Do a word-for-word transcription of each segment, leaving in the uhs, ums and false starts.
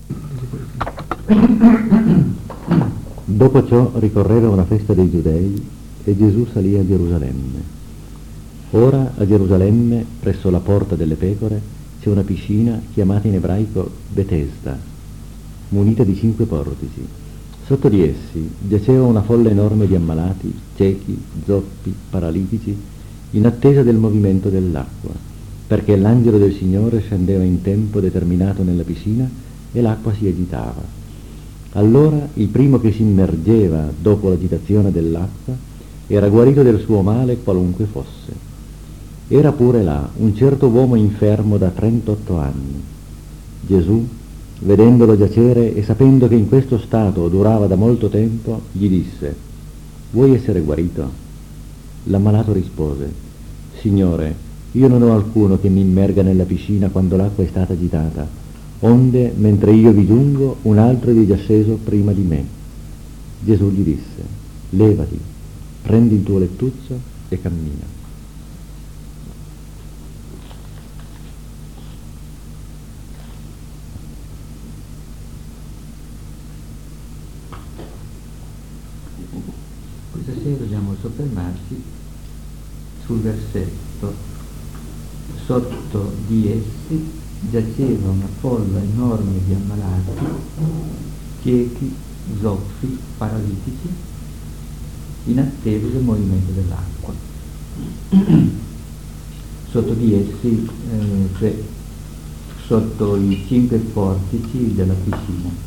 Dopo ciò ricorreva una festa dei Giudei e Gesù salì a Gerusalemme. Ora a Gerusalemme, presso la porta delle pecore, c'è una piscina chiamata in ebraico Betesda, munita di cinque portici. Sotto di essi giaceva una folla enorme di ammalati, ciechi, zoppi, paralitici, in attesa del movimento dell'acqua, perché l'angelo del Signore scendeva in tempo determinato nella piscina e l'acqua si agitava. Allora il primo che si immergeva dopo l'agitazione dell'acqua era guarito del suo male qualunque fosse. Era pure là un certo uomo infermo da trentotto anni. Gesù, vedendolo giacere e sapendo che in questo stato durava da molto tempo, gli disse: «Vuoi essere guarito?» L'ammalato rispose: «Signore, io non ho alcuno che mi immerga nella piscina quando l'acqua è stata agitata, onde, mentre io vi giungo, un altro vi è già sceso prima di me». Gesù gli disse: «Levati, prendi il tuo lettuzzo e cammina». Questa sera dobbiamo soffermarci sul versetto: sotto di essi giaceva una folla enorme di ammalati, ciechi, zoppi, paralitici, in attesa del movimento dell'acqua. Sotto di essi, eh, cioè sotto i cinque portici della piscina.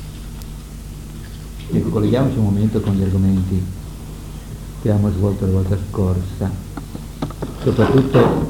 Ecco, colleghiamoci un momento con gli argomenti che abbiamo svolto la volta scorsa, soprattutto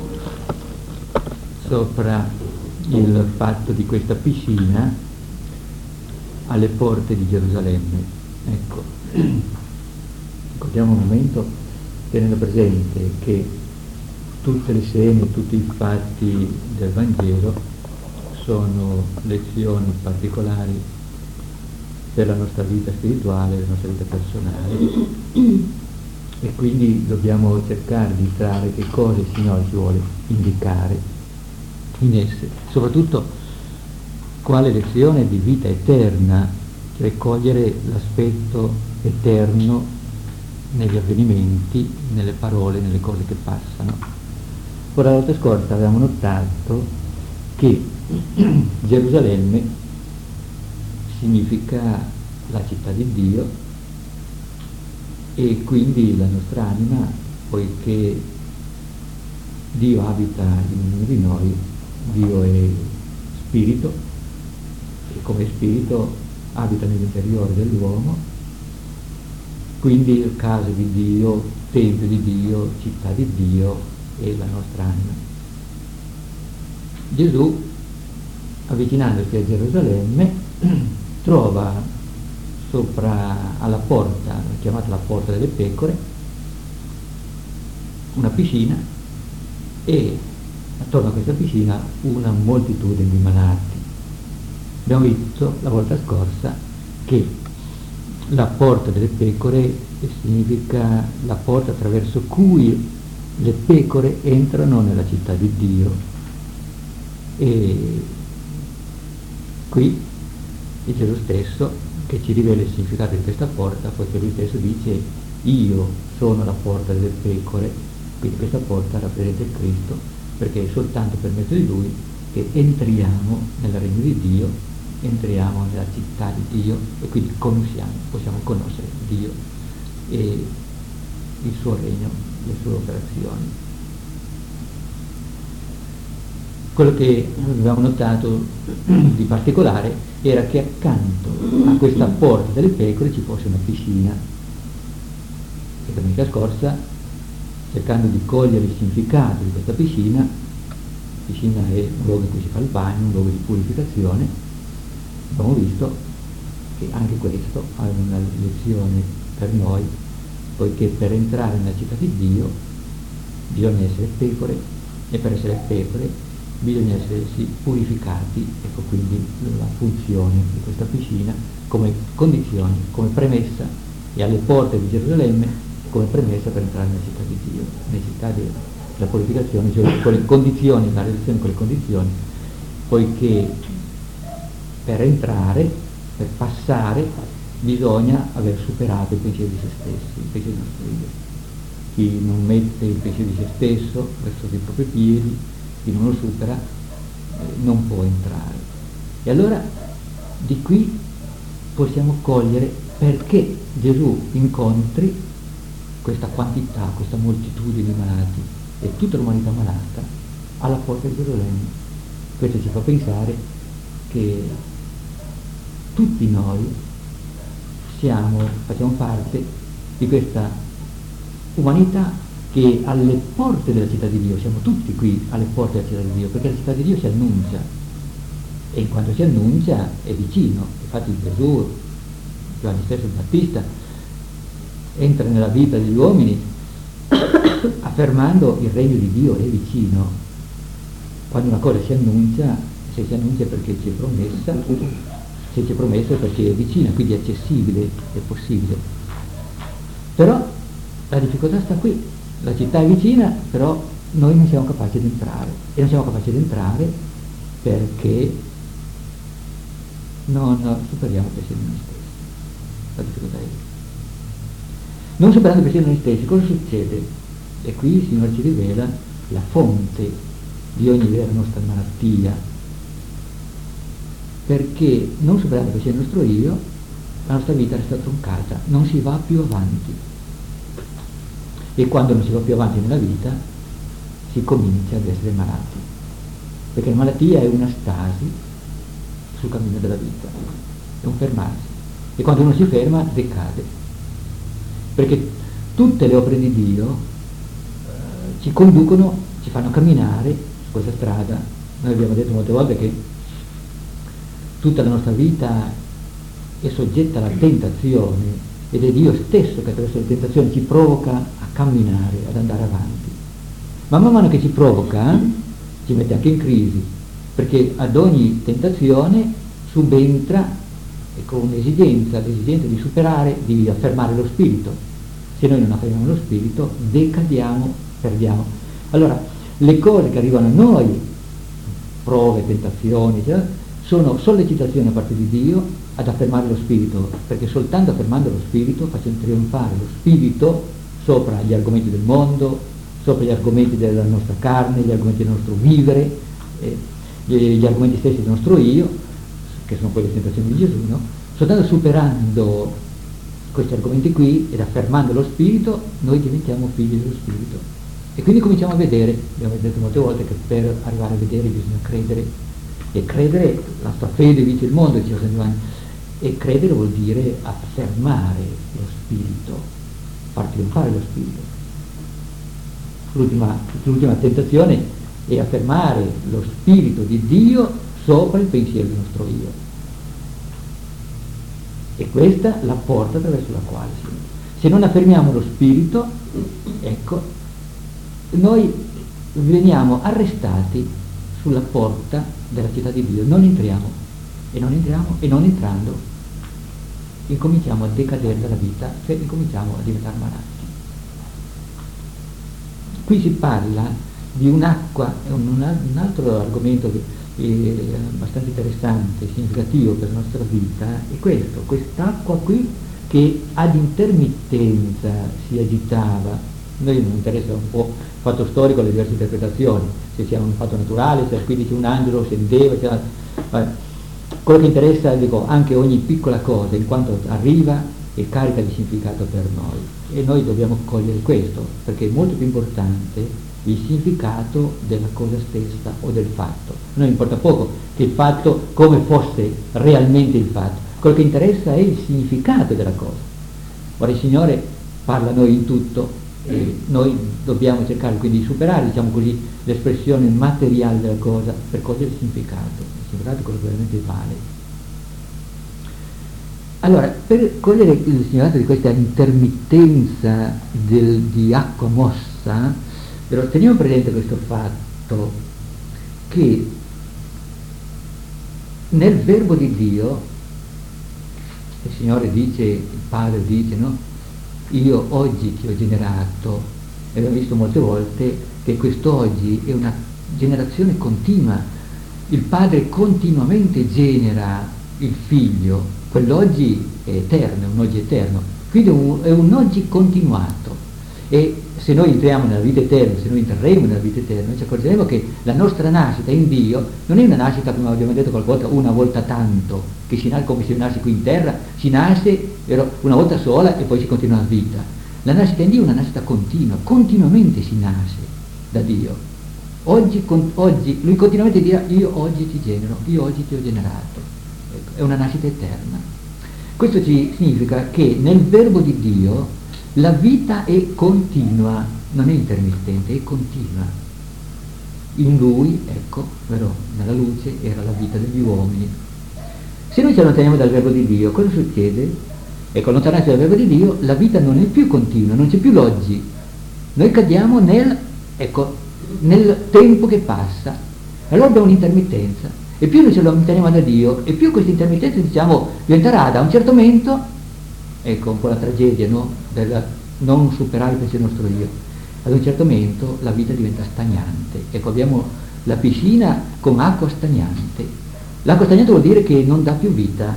sopra il fatto di questa piscina alle porte di Gerusalemme. Ecco, ricordiamo un momento tenendo presente che tutte le scene, tutti i fatti del Vangelo sono lezioni particolari per la nostra vita spirituale, la nostra vita personale, e quindi dobbiamo cercare di trarre che cosa il Signore ci vuole indicare in esse, soprattutto quale lezione di vita eterna, cioè cogliere l'aspetto eterno negli avvenimenti, nelle parole, nelle cose che passano. Ora, la volta scorsa avevamo notato che Gerusalemme significa la città di Dio, e quindi la nostra anima, poiché Dio abita in ognuno di noi, Dio è spirito, e come spirito abita nell'interiore dell'uomo, quindi il caso di Dio, tempio di Dio, città di Dio è la nostra anima. Gesù, avvicinandosi a Gerusalemme, trova sopra alla porta, chiamata la porta delle pecore, una piscina, e attorno a questa piscina una moltitudine di malati. Abbiamo visto la volta scorsa che la porta delle pecore significa la porta attraverso cui le pecore entrano nella città di Dio, e qui è Gesù stesso che ci rivela il significato di questa porta, poiché lui stesso dice: io sono la porta delle pecore. Quindi questa porta rappresenta il Cristo, perché è soltanto per mezzo di lui che entriamo nel regno di Dio, entriamo nella città di Dio, e quindi conosciamo, possiamo conoscere Dio e il suo regno, le sue operazioni. Quello che avevamo notato di particolare era che accanto a questa porta delle pecore ci fosse una piscina. E domenica scorsa, cercando di cogliere il significato di questa piscina, la piscina è un luogo in cui si fa il bagno, un luogo di purificazione, abbiamo visto che anche questo ha una lezione per noi, poiché per entrare nella città di Dio bisogna essere pecore, e per essere pecore bisogna essersi purificati. Ecco quindi la funzione di questa piscina come condizione, come premessa, e alle porte di Gerusalemme come premessa per entrare nella città di Dio, necessità della purificazione, cioè con le condizioni, la relazione con le condizioni, poiché per entrare, per passare, bisogna aver superato il pensiero di se stessi, il pensiero di nostro io. Chi non mette il pensiero di se stesso verso i propri piedi, chi non lo supera, eh, non può entrare. E allora di qui possiamo cogliere perché Gesù incontri questa quantità, questa moltitudine di malati e tutta l'umanità malata alla porta di Gerusalemme. Questo ci fa pensare che tutti noi siamo, facciamo parte di questa umanità che è alle porte della città di Dio, siamo tutti qui alle porte della città di Dio, perché la città di Dio si annuncia, e in quanto si annuncia è vicino. Infatti Gesù, Giovanni stesso il Battista, entra nella vita degli uomini affermando il regno di Dio è vicino. Quando una cosa si annuncia, se si annuncia è perché ci è promessa, se ci è promessa è perché è vicina, quindi è accessibile, è possibile. Però la difficoltà sta qui, la città è vicina, però noi non siamo capaci di entrare, e non siamo capaci di entrare perché non superiamo il pensiero di noi stessi. La difficoltà è lì. Non superando il pensiero di noi stessi, cosa succede? E qui il Signore ci rivela la fonte di ogni vera nostra malattia, perché non superando il pensiero del nostro io, la nostra vita resta troncata, non si va più avanti. E quando non si va più avanti nella vita, si comincia ad essere malati, perché la malattia è una stasi sul cammino della vita, è un fermarsi, e quando uno si ferma decade, perché tutte le opere di Dio eh, ci conducono, ci fanno camminare su questa strada. Noi abbiamo detto molte volte che tutta la nostra vita è soggetta alla tentazione, ed è Dio stesso che attraverso le tentazioni ci provoca a camminare, ad andare avanti. Ma man mano che ci provoca, ci mette anche in crisi, perché ad ogni tentazione subentra, ecco, un'esigenza, l'esigenza di superare, di affermare lo spirito. Se noi non affermiamo lo spirito, decadiamo, perdiamo. Allora, le cose che arrivano a noi, prove, tentazioni, eccetera, sono sollecitazioni a parte di Dio ad affermare lo spirito, perché soltanto affermando lo spirito facciamo trionfare lo spirito sopra gli argomenti del mondo, sopra gli argomenti della nostra carne, gli argomenti del nostro vivere, eh, gli, gli argomenti stessi del nostro io, che sono poi le tentazioni di Gesù, no? Soltanto superando questi argomenti qui ed affermando lo spirito, noi diventiamo figli dello spirito. E quindi cominciamo a vedere, abbiamo detto molte volte che per arrivare a vedere bisogna credere, e credere, la nostra fede vince il mondo, diceva San Giovanni, e credere vuol dire affermare lo spirito, far trionfare lo spirito. L'ultima, l'ultima tentazione è affermare lo spirito di Dio sopra il pensiero del nostro io. E questa è la porta attraverso la quale si entra. Se non affermiamo lo spirito, ecco, noi veniamo arrestati sulla porta della città di Dio, non entriamo, e non entriamo, e non entrando incominciamo a decadere dalla vita, cioè incominciamo a diventare malati. Qui si parla di un'acqua, è un, un altro argomento che è abbastanza interessante, significativo per la nostra vita, è questo, quest'acqua qui che ad intermittenza si agitava. Noi non interessa un po' il fatto storico, le diverse interpretazioni, se sia un fatto naturale, se quindi c'è un angelo, scendeva, c'era, vabbè. Quello che interessa, dico, anche ogni piccola cosa, in quanto arriva e carica di significato per noi. E noi dobbiamo cogliere questo, perché è molto più importante il significato della cosa stessa o del fatto. A noi importa poco che il fatto come fosse realmente il fatto, quello che interessa è il significato della cosa. Ora il Signore parla a noi in tutto, e noi dobbiamo cercare quindi di superare, diciamo così, l'espressione materiale della cosa per cogliere il significato. Il significato è quello che veramente vale. Allora, per cogliere il significato di questa intermittenza del, di acqua mossa, però teniamo presente questo fatto che nel verbo di Dio il Signore dice, il Padre dice, no? Io oggi ti ho generato, e abbiamo visto molte volte che quest'oggi è una generazione continua. Il Padre continuamente genera il figlio, quell'oggi è eterno, è un oggi eterno, quindi è un, è un oggi continuato. E se noi entriamo nella vita eterna, se noi entreremo nella vita eterna, ci accorgeremo che la nostra nascita in Dio non è una nascita, come abbiamo detto qualche volta, una volta tanto, che si nasce come se nasce qui in terra, si nasce una volta sola e poi si continua la vita. La nascita in Dio è una nascita continua, continuamente si nasce da Dio. Oggi, con, oggi lui continuamente dirà: io oggi ti genero, io oggi ti ho generato. Ecco, è una nascita eterna. Questo ci significa che nel verbo di Dio la vita è continua, non è intermittente, è continua. In lui, ecco, però nella luce era la vita degli uomini. Se noi ci allontaniamo dal verbo di Dio, cosa succede? Ecco, allontanarci dal verbo di Dio, la vita non è più continua, non c'è più l'oggi. Noi cadiamo nel, ecco, nel tempo che passa. Allora abbiamo un'intermittenza. E più noi ci allontaniamo da Dio, e più questa intermittenza, diciamo, diventerà da un certo momento, ecco un po' la tragedia, no? Del non superare il pensiero nostro io. Ad un certo momento la vita diventa stagnante. Ecco, abbiamo la piscina con acqua stagnante. L'acqua stagnante vuol dire che non dà più vita.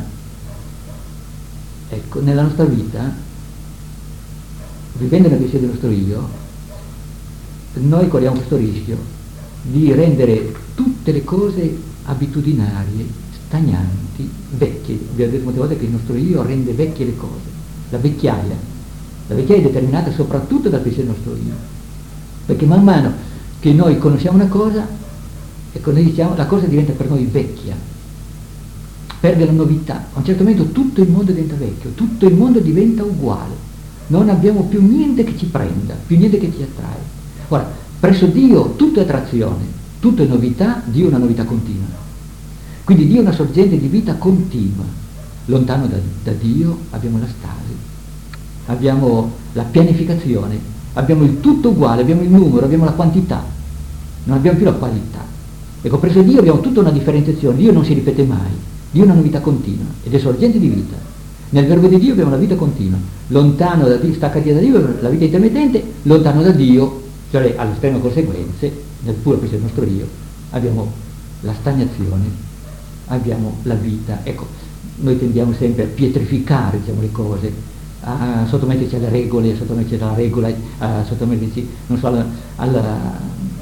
Ecco, nella nostra vita, vivendo nel pensiero del nostro io, noi corriamo questo rischio di rendere tutte le cose abitudinarie, stagnanti, vecchie. Vi ho detto molte volte che il nostro io rende vecchie le cose. La vecchiaia, la vecchiaia è determinata soprattutto dal pensiero del nostro io, perché man mano che noi conosciamo una cosa, ecco, noi diciamo, la cosa diventa per noi vecchia, perde la novità. A un certo momento tutto il mondo diventa vecchio, tutto il mondo diventa uguale, non abbiamo più niente che ci prenda, più niente che ci attrae. Ora, presso Dio tutto è attrazione, tutto è novità, Dio è una novità continua. Quindi Dio è una sorgente di vita continua. Lontano da, da Dio abbiamo la stasi, abbiamo la pianificazione, abbiamo il tutto uguale, abbiamo il numero, abbiamo la quantità, non abbiamo più la qualità. Ecco, presso Dio abbiamo tutta una differenziazione, Dio non si ripete mai, Dio è una novità continua ed è sorgente di vita. Nel verbo di Dio abbiamo la vita continua, lontano da Dio, staccati da Dio, la vita intermittente, lontano da Dio, cioè alle estreme conseguenze, nel puro pensiero del nostro io, abbiamo la stagnazione, abbiamo la vita. Ecco, noi tendiamo sempre a pietrificare, diciamo, le cose, a sottometterci alle regole, a sottometterci alla regola, a sottometterci, non so, alla, alla,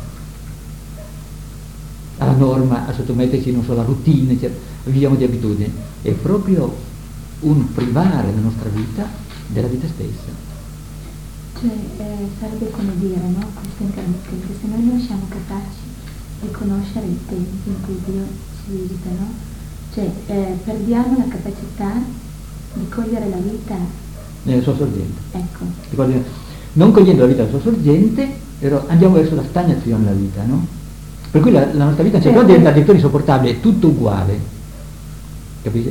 alla norma, a sottometterci, non so, alla routine, cioè, viviamo di abitudini. È proprio un privare la nostra vita della vita stessa. Cioè, eh, sarebbe come dire, no? Questa intermittenza, se noi non siamo capaci di conoscere i tempi in cui Dio ci visita, no? Cioè, eh, perdiamo la capacità di cogliere la vita nella sua sorgente. Ecco. Non cogliendo la vita nella sua sorgente, però andiamo verso la stagnazione della vita, no? Per cui la, la nostra vita cioè, diventa addirittura insopportabile, è tutto uguale. Capite?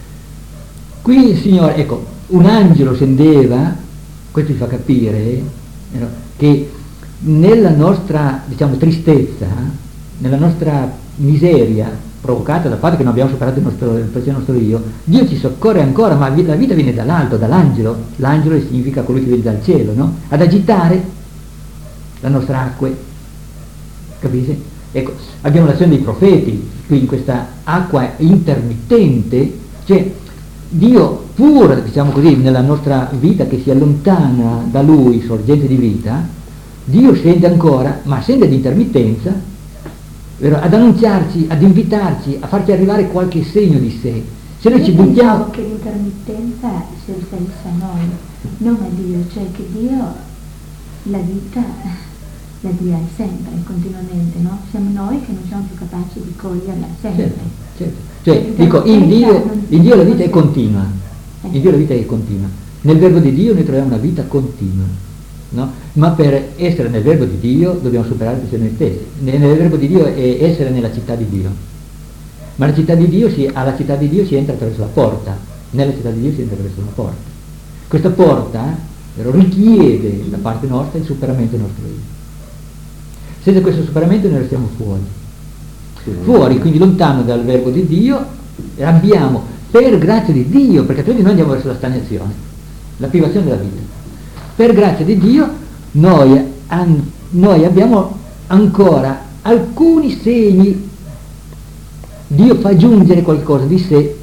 Qui il Signore, ecco, un angelo scendeva, questo ci fa capire no, che nella nostra, diciamo, tristezza, nella nostra miseria provocata dal fatto che non abbiamo superato il nostro, il nostro io, Dio ci soccorre ancora, ma la vita viene dall'alto, dall'angelo. L'angelo significa colui che viene dal cielo, no? Ad agitare la nostra acqua, capite? Ecco, abbiamo l'azione dei profeti qui in questa acqua intermittente, cioè Dio, pur, diciamo così, nella nostra vita che si allontana da Lui, sorgente di vita, Dio scende ancora, ma scende ad intermittenza, ad annunciarci, ad invitarci, a farci arrivare qualche segno di sé. Se noi Io ci buttiamo... che l'intermittenza si riferisce a noi, non a Dio, cioè che Dio la vita la dia sempre, continuamente, no? Siamo noi che non siamo più capaci di coglierla sempre. Certo, certo. Cioè, dico, in Dio, in Dio la vita è continua, in Dio la vita è continua. Nel verbo di Dio noi troviamo una vita continua, no? Ma per essere nel verbo di Dio dobbiamo superare il noi stessi. Nel verbo di Dio è essere nella città di Dio. Ma la città di Dio si, alla città di Dio si entra attraverso la porta, nella città di Dio si entra attraverso una porta. Questa porta però richiede da parte nostra il superamento del nostro io. Senza questo superamento noi restiamo fuori. Fuori, quindi lontano dal verbo di Dio, abbiamo, per grazia di Dio, perché altrimenti noi andiamo verso la stagnazione, la privazione della vita. Per grazia di Dio noi, an, noi abbiamo ancora alcuni segni. Dio fa giungere qualcosa di sé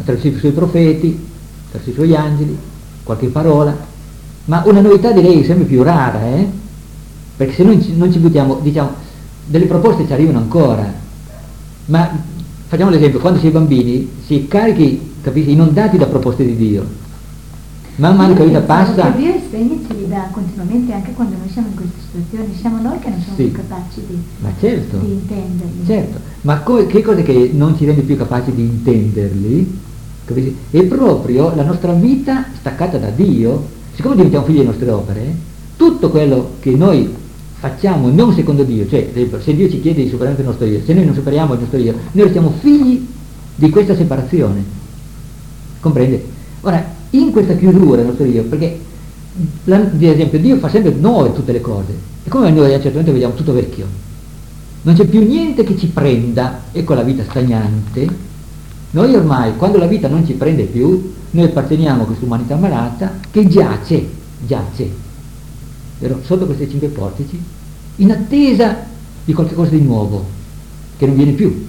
attraverso i suoi profeti, attraverso i suoi angeli, qualche parola, ma una novità direi sempre più rara, eh? Perché se noi non ci buttiamo, diciamo, delle proposte ci arrivano ancora, ma facciamo l'esempio, quando si è bambini si è carichi, capisci, inondati da proposte di Dio. Man mano che la vita passa... Che Dio i segni ce li dà continuamente anche quando noi siamo in queste situazioni, siamo noi che non siamo Sì. più capaci di, Ma certo, di intenderli. certo, ma come, che cosa che non ci rende più capaci di intenderli? Capisci? È proprio la nostra vita staccata da Dio. Siccome diventiamo figli delle nostre opere, tutto quello che noi facciamo non secondo Dio, cioè se Dio ci chiede di superare il nostro io, se noi non superiamo il nostro io, noi restiamo figli di questa separazione, comprende? Ora, in questa chiusura del nostro io, perché la, ad esempio Dio fa sempre nuove tutte le cose, e come noi a un certo momento vediamo tutto vecchio, non c'è più niente che ci prenda, ecco la vita stagnante. Noi ormai, quando la vita non ci prende più, noi apparteniamo a questa umanità malata che giace, giace, vero? Sotto queste cinque portici, in attesa di qualcosa di nuovo, che non viene più.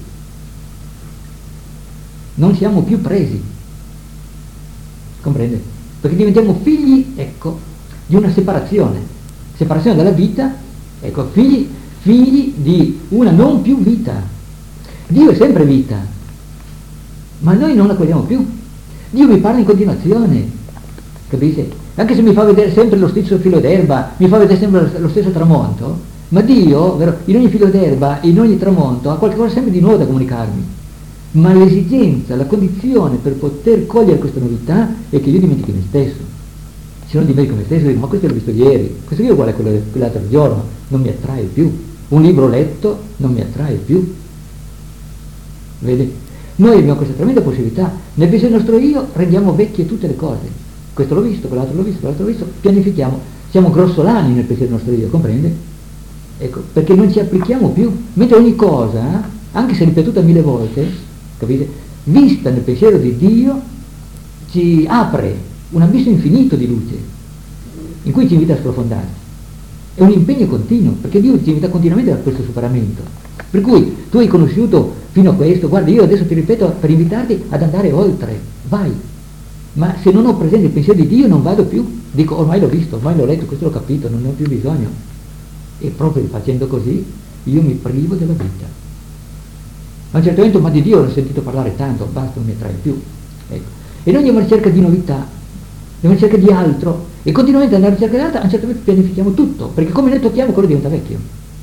Non siamo più presi, comprende? Perché diventiamo figli, ecco, di una separazione, separazione dalla vita, ecco, figli, figli di una non più vita. Dio è sempre vita, ma noi non la cogliamo più. Dio mi parla in continuazione, capisci? Anche se mi fa vedere sempre lo stesso filo d'erba, mi fa vedere sempre lo stesso tramonto, ma Dio, vero, in ogni filo d'erba, in ogni tramonto, ha qualcosa sempre di nuovo da comunicarmi. Ma l'esigenza, la condizione per poter cogliere questa novità è che io dimentichi me stesso. Se non dimentico me stesso, dico, ma questo l'ho visto ieri, questo io uguale a quello quell'altro giorno, non mi attrae più. Un libro letto non mi attrae più. Vedi? Noi abbiamo questa tremenda possibilità, nel pensiero del nostro io rendiamo vecchie tutte le cose. Questo l'ho visto, quell'altro l'ho visto, quell'altro l'ho visto, pianifichiamo, siamo grossolani nel pensiero del nostro io, comprende? Ecco, perché non ci applichiamo più, mentre ogni cosa, anche se ripetuta mille volte, capite? Vista nel pensiero di Dio, ci apre un abisso infinito di luce, in cui ci invita a sprofondare. È un impegno continuo, perché Dio ci invita continuamente a questo superamento. Per cui tu hai conosciuto fino a questo, guarda, io adesso ti ripeto per invitarti ad andare oltre, vai. Ma se non ho presente il pensiero di Dio non vado più, dico ormai l'ho visto, ormai l'ho letto, questo l'ho capito, non ne ho più bisogno. E proprio facendo così io mi privo della vita. A un certo momento, ma di Dio ho sentito parlare tanto, basta, non mi attrae più. Ecco. E noi andiamo alla ricerca di novità, andiamo alla ricerca di altro, e continuamente andare alla ricerca di altro, a un certo punto pianifichiamo tutto, perché come noi tocchiamo quello diventa vecchio.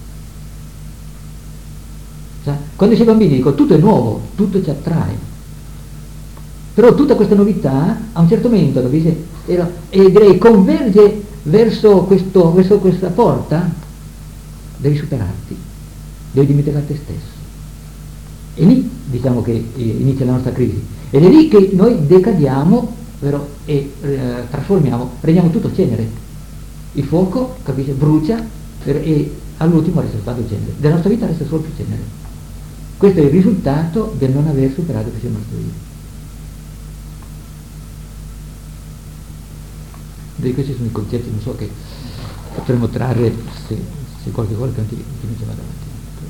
Sa? Quando si è bambini dico tutto è nuovo, tutto ci attrae. Però tutta questa novità a un certo momento, capisci, era, e direi converge verso, questo, verso questa porta, devi superarti, devi dimenticare te stesso. E lì diciamo che eh, inizia la nostra crisi, ed è lì che noi decadiamo, vero, e eh, trasformiamo, rendiamo tutto cenere. Il fuoco, capisci, brucia, vero, e all'ultimo resta soltanto cenere. Della nostra vita resta solo più cenere. Questo è il risultato del non aver superato il nostro io. Di questi sono i concetti, non so, che potremmo trarre se, se qualche volta non ti, ti mi vada avanti.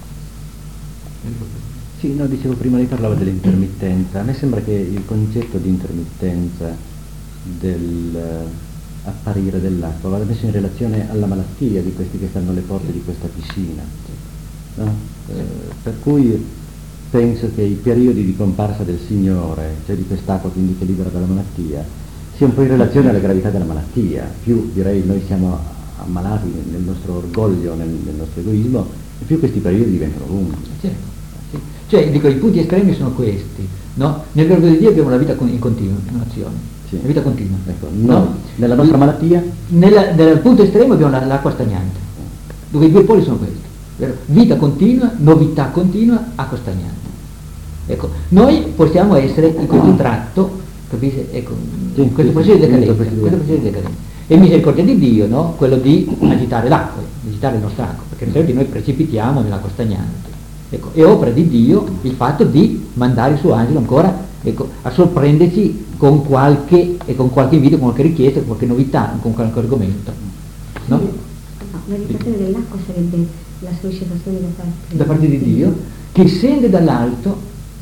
Sì, no, dicevo prima, lei parlava dell'intermittenza. A me sembra che il concetto di intermittenza dell'apparire dell'acqua vada messo in relazione alla malattia di questi che stanno alle porte di questa piscina, no? Eh, per cui penso che i periodi di comparsa del Signore, cioè di quest'acqua quindi che libera dalla malattia, sia un po' in relazione alla gravità della malattia. Più, direi, noi siamo ammalati nel nostro orgoglio, nel, nel nostro egoismo, e più questi periodi diventano lunghi. Certo. Cioè, dico, i punti estremi sono questi, no? Nel verbo di Dio abbiamo la vita in continuazione, Sì. la vita continua. Ecco, noi, no? nella nostra malattia? Nella, nel punto estremo abbiamo la, l'acqua stagnante, dove i due poli sono questi, vero? Vita continua, novità continua, acqua stagnante. Ecco, noi possiamo essere in questo tratto, capisci? Ecco, sì, questo sì, processo di sì, decadenza, sì, questo processo di decadenza. E misericordia di Dio, no? Quello di agitare l'acqua, agitare il nostro acqua, perché altrimenti noi precipitiamo nell'acqua stagnante. Ecco, è opera di Dio il fatto di mandare il suo angelo ancora, ecco, a sorprenderci con qualche, e con qualche video, con qualche richiesta, con qualche novità, con qualche argomento. No? No, l'agitazione dell'acqua sarebbe la sollecitazione da parte, da parte di Dio, che scende dall'alto,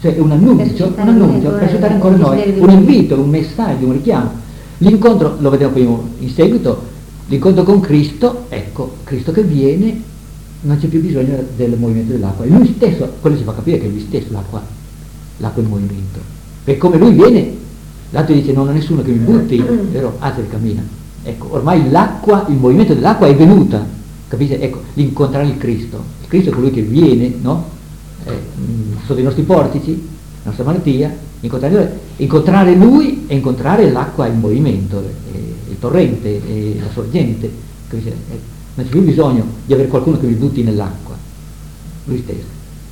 cioè è un annuncio, un annuncio per suscitare ancora noi, un invito, un messaggio, un richiamo. L'incontro, lo vediamo poi in seguito, l'incontro con Cristo, ecco, Cristo che viene, non c'è più bisogno del movimento dell'acqua, è lui stesso, quello ci fa capire che è lui stesso l'acqua, l'acqua è in movimento, perché come lui viene, l'altro dice non ho nessuno che mi butti, vero? Alza e cammina, ecco, ormai l'acqua, il movimento dell'acqua è venuta, capite? Ecco, l'incontrare il Cristo, il Cristo è colui che viene, no? Eh, sotto i nostri portici, la nostra malattia, incontrare, incontrare lui e incontrare l'acqua in movimento, eh, il torrente, eh, la sorgente, capite? Eh, non c'è più bisogno di avere qualcuno che mi butti nell'acqua, lui stesso.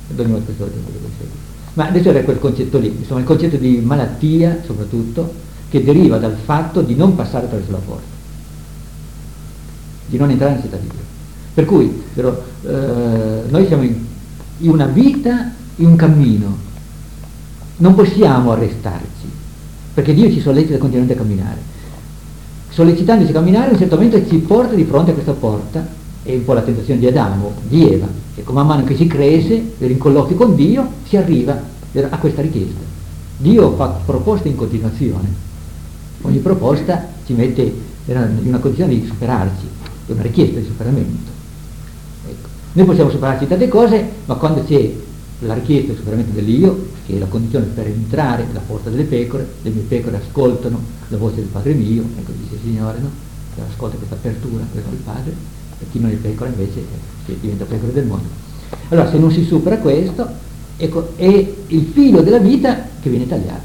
Ma adesso era quel concetto lì, insomma il concetto di malattia soprattutto, che deriva dal fatto di non passare attraverso la porta, di non entrare nella città di Dio. Per cui però, eh, noi siamo in, in una vita, in un cammino, non possiamo arrestarci, perché Dio ci sollecita continuamente a camminare. Sollecitandoci a camminare, in un certo momento ci porta di fronte a questa porta, è un po' la tentazione di Adamo, di Eva, e man mano che si cresce, per incolloqui con Dio, si arriva a questa richiesta. Dio fa proposte in continuazione, ogni proposta ci mette in una condizione di superarci, è una richiesta di superamento. Ecco. Noi possiamo superarci tante cose, ma quando c'è la richiesta di superamento dell'io, che è la condizione per entrare nella porta delle pecore, le mie pecore ascoltano la voce del Padre mio, ecco dice il Signore, no? Che ascolta questa apertura verso il Padre, e chi non è pecora invece eh, diventa pecora del mondo. Allora se non si supera questo, ecco, è il filo della vita che viene tagliato.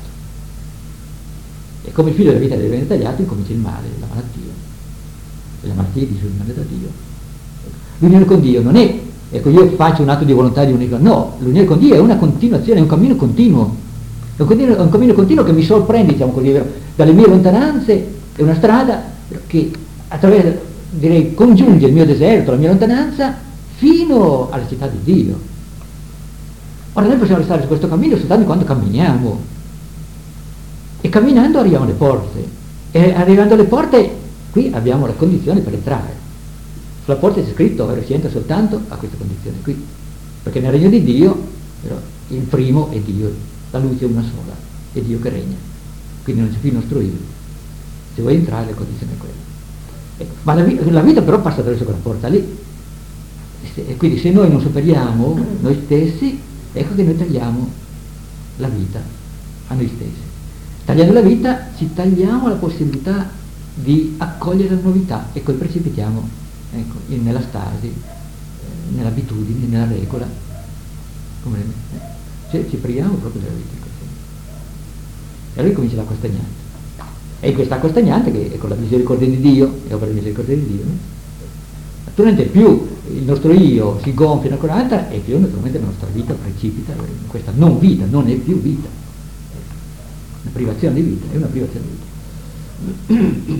E come il filo della vita che viene tagliato incomincia il male, la malattia. E la malattia è disunione da Dio. L'unione con Dio non è, ecco, io faccio un atto di volontà di unire, no, l'unione con Dio è una continuazione, è un cammino continuo, è un cammino, è un cammino continuo che mi sorprende, diciamo così, dalle mie lontananze, è una strada che attraverso, direi, congiunge il mio deserto, la mia lontananza, fino alla città di Dio. Ora noi possiamo restare su questo cammino soltanto quando camminiamo, e camminando arriviamo alle porte, e arrivando alle porte, qui abbiamo la condizione per entrare. Sulla porta c'è scritto, ovvero si entra soltanto a questa condizione qui, perché nel regno di Dio però, il primo è Dio, la luce è una sola, è Dio che regna, quindi non c'è più il nostro io, se vuoi entrare la condizione è quella. Ecco, ma la vita, la vita però passa attraverso quella porta lì, e, se, e quindi se noi non superiamo noi stessi, ecco che noi tagliamo la vita a noi stessi. Tagliando la vita ci tagliamo la possibilità di accogliere la novità e poi precipitiamo, ecco, in, nella stasi, eh, nell'abitudine, nella regola, come, eh, cioè, ci priviamo proprio della vita così. E allora comincia l'acqua stagnante. E in questa acqua stagnante, che è con la misericordia di Dio, e opera la misericordia di Dio, eh, naturalmente più il nostro io si gonfia in una altra, e più naturalmente la nostra vita precipita in questa non vita, non è più vita. Una privazione di vita, è una privazione di vita.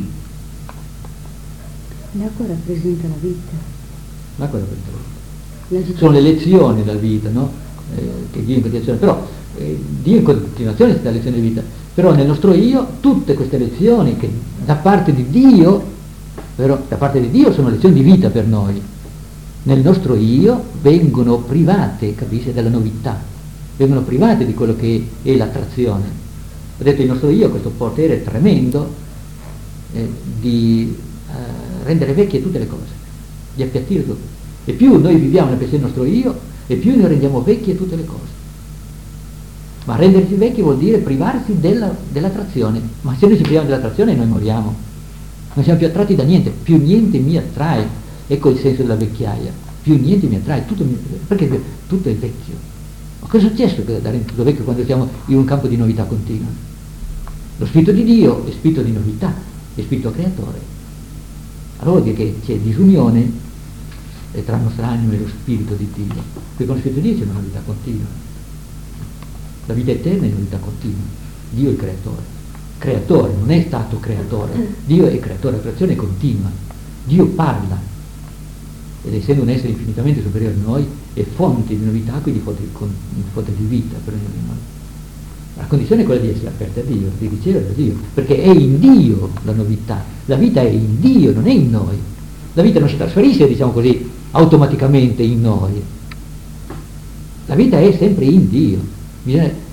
L'acqua rappresenta la vita. L'acqua rappresenta la vita. Sono le lezioni della vita, no? Eh, che Dio in continuazione, però eh, Dio in continuazione si dà lezioni di vita, però nel nostro io tutte queste lezioni che da parte di Dio, però da parte di Dio sono lezioni di vita per noi, nel nostro io vengono private, capisci, della novità, vengono private di quello che è l'attrazione. Ho detto il nostro io, questo potere tremendo eh, di eh, rendere vecchie tutte le cose, di appiattire tutto. E più noi viviamo nel pensiero del nostro io, e più noi rendiamo vecchie tutte le cose. Ma rendersi vecchi vuol dire privarsi della, dell'attrazione. Ma se noi ci priviamo dell'attrazione noi moriamo. Non siamo più attratti da niente, più niente mi attrae. Ecco il senso della vecchiaia. Più niente mi attrae, tutto mi, perché tutto è vecchio. Ma cosa è successo da rendere tutto vecchio quando siamo in un campo di novità continua? Lo spirito di Dio è spirito di novità, è spirito creatore. Allora vuol dire che c'è disunione tra il nostro animo e lo spirito di Dio, perché con lo spirito di Dio c'è una novità continua. La vita eterna è novità continua. Dio è il creatore, creatore, non è stato creatore, Dio è creatore, la creazione è continua, Dio parla, ed essendo un essere infinitamente superiore a noi è fonte di novità, quindi fonte, fonte di vita per ognuno di noi. La condizione è quella di essere aperti a Dio, di ricevere da Dio, perché è in Dio la novità, la vita è in Dio, non è in noi. La vita non si trasferisce, diciamo così, automaticamente in noi. La vita è sempre in Dio. Bisogna,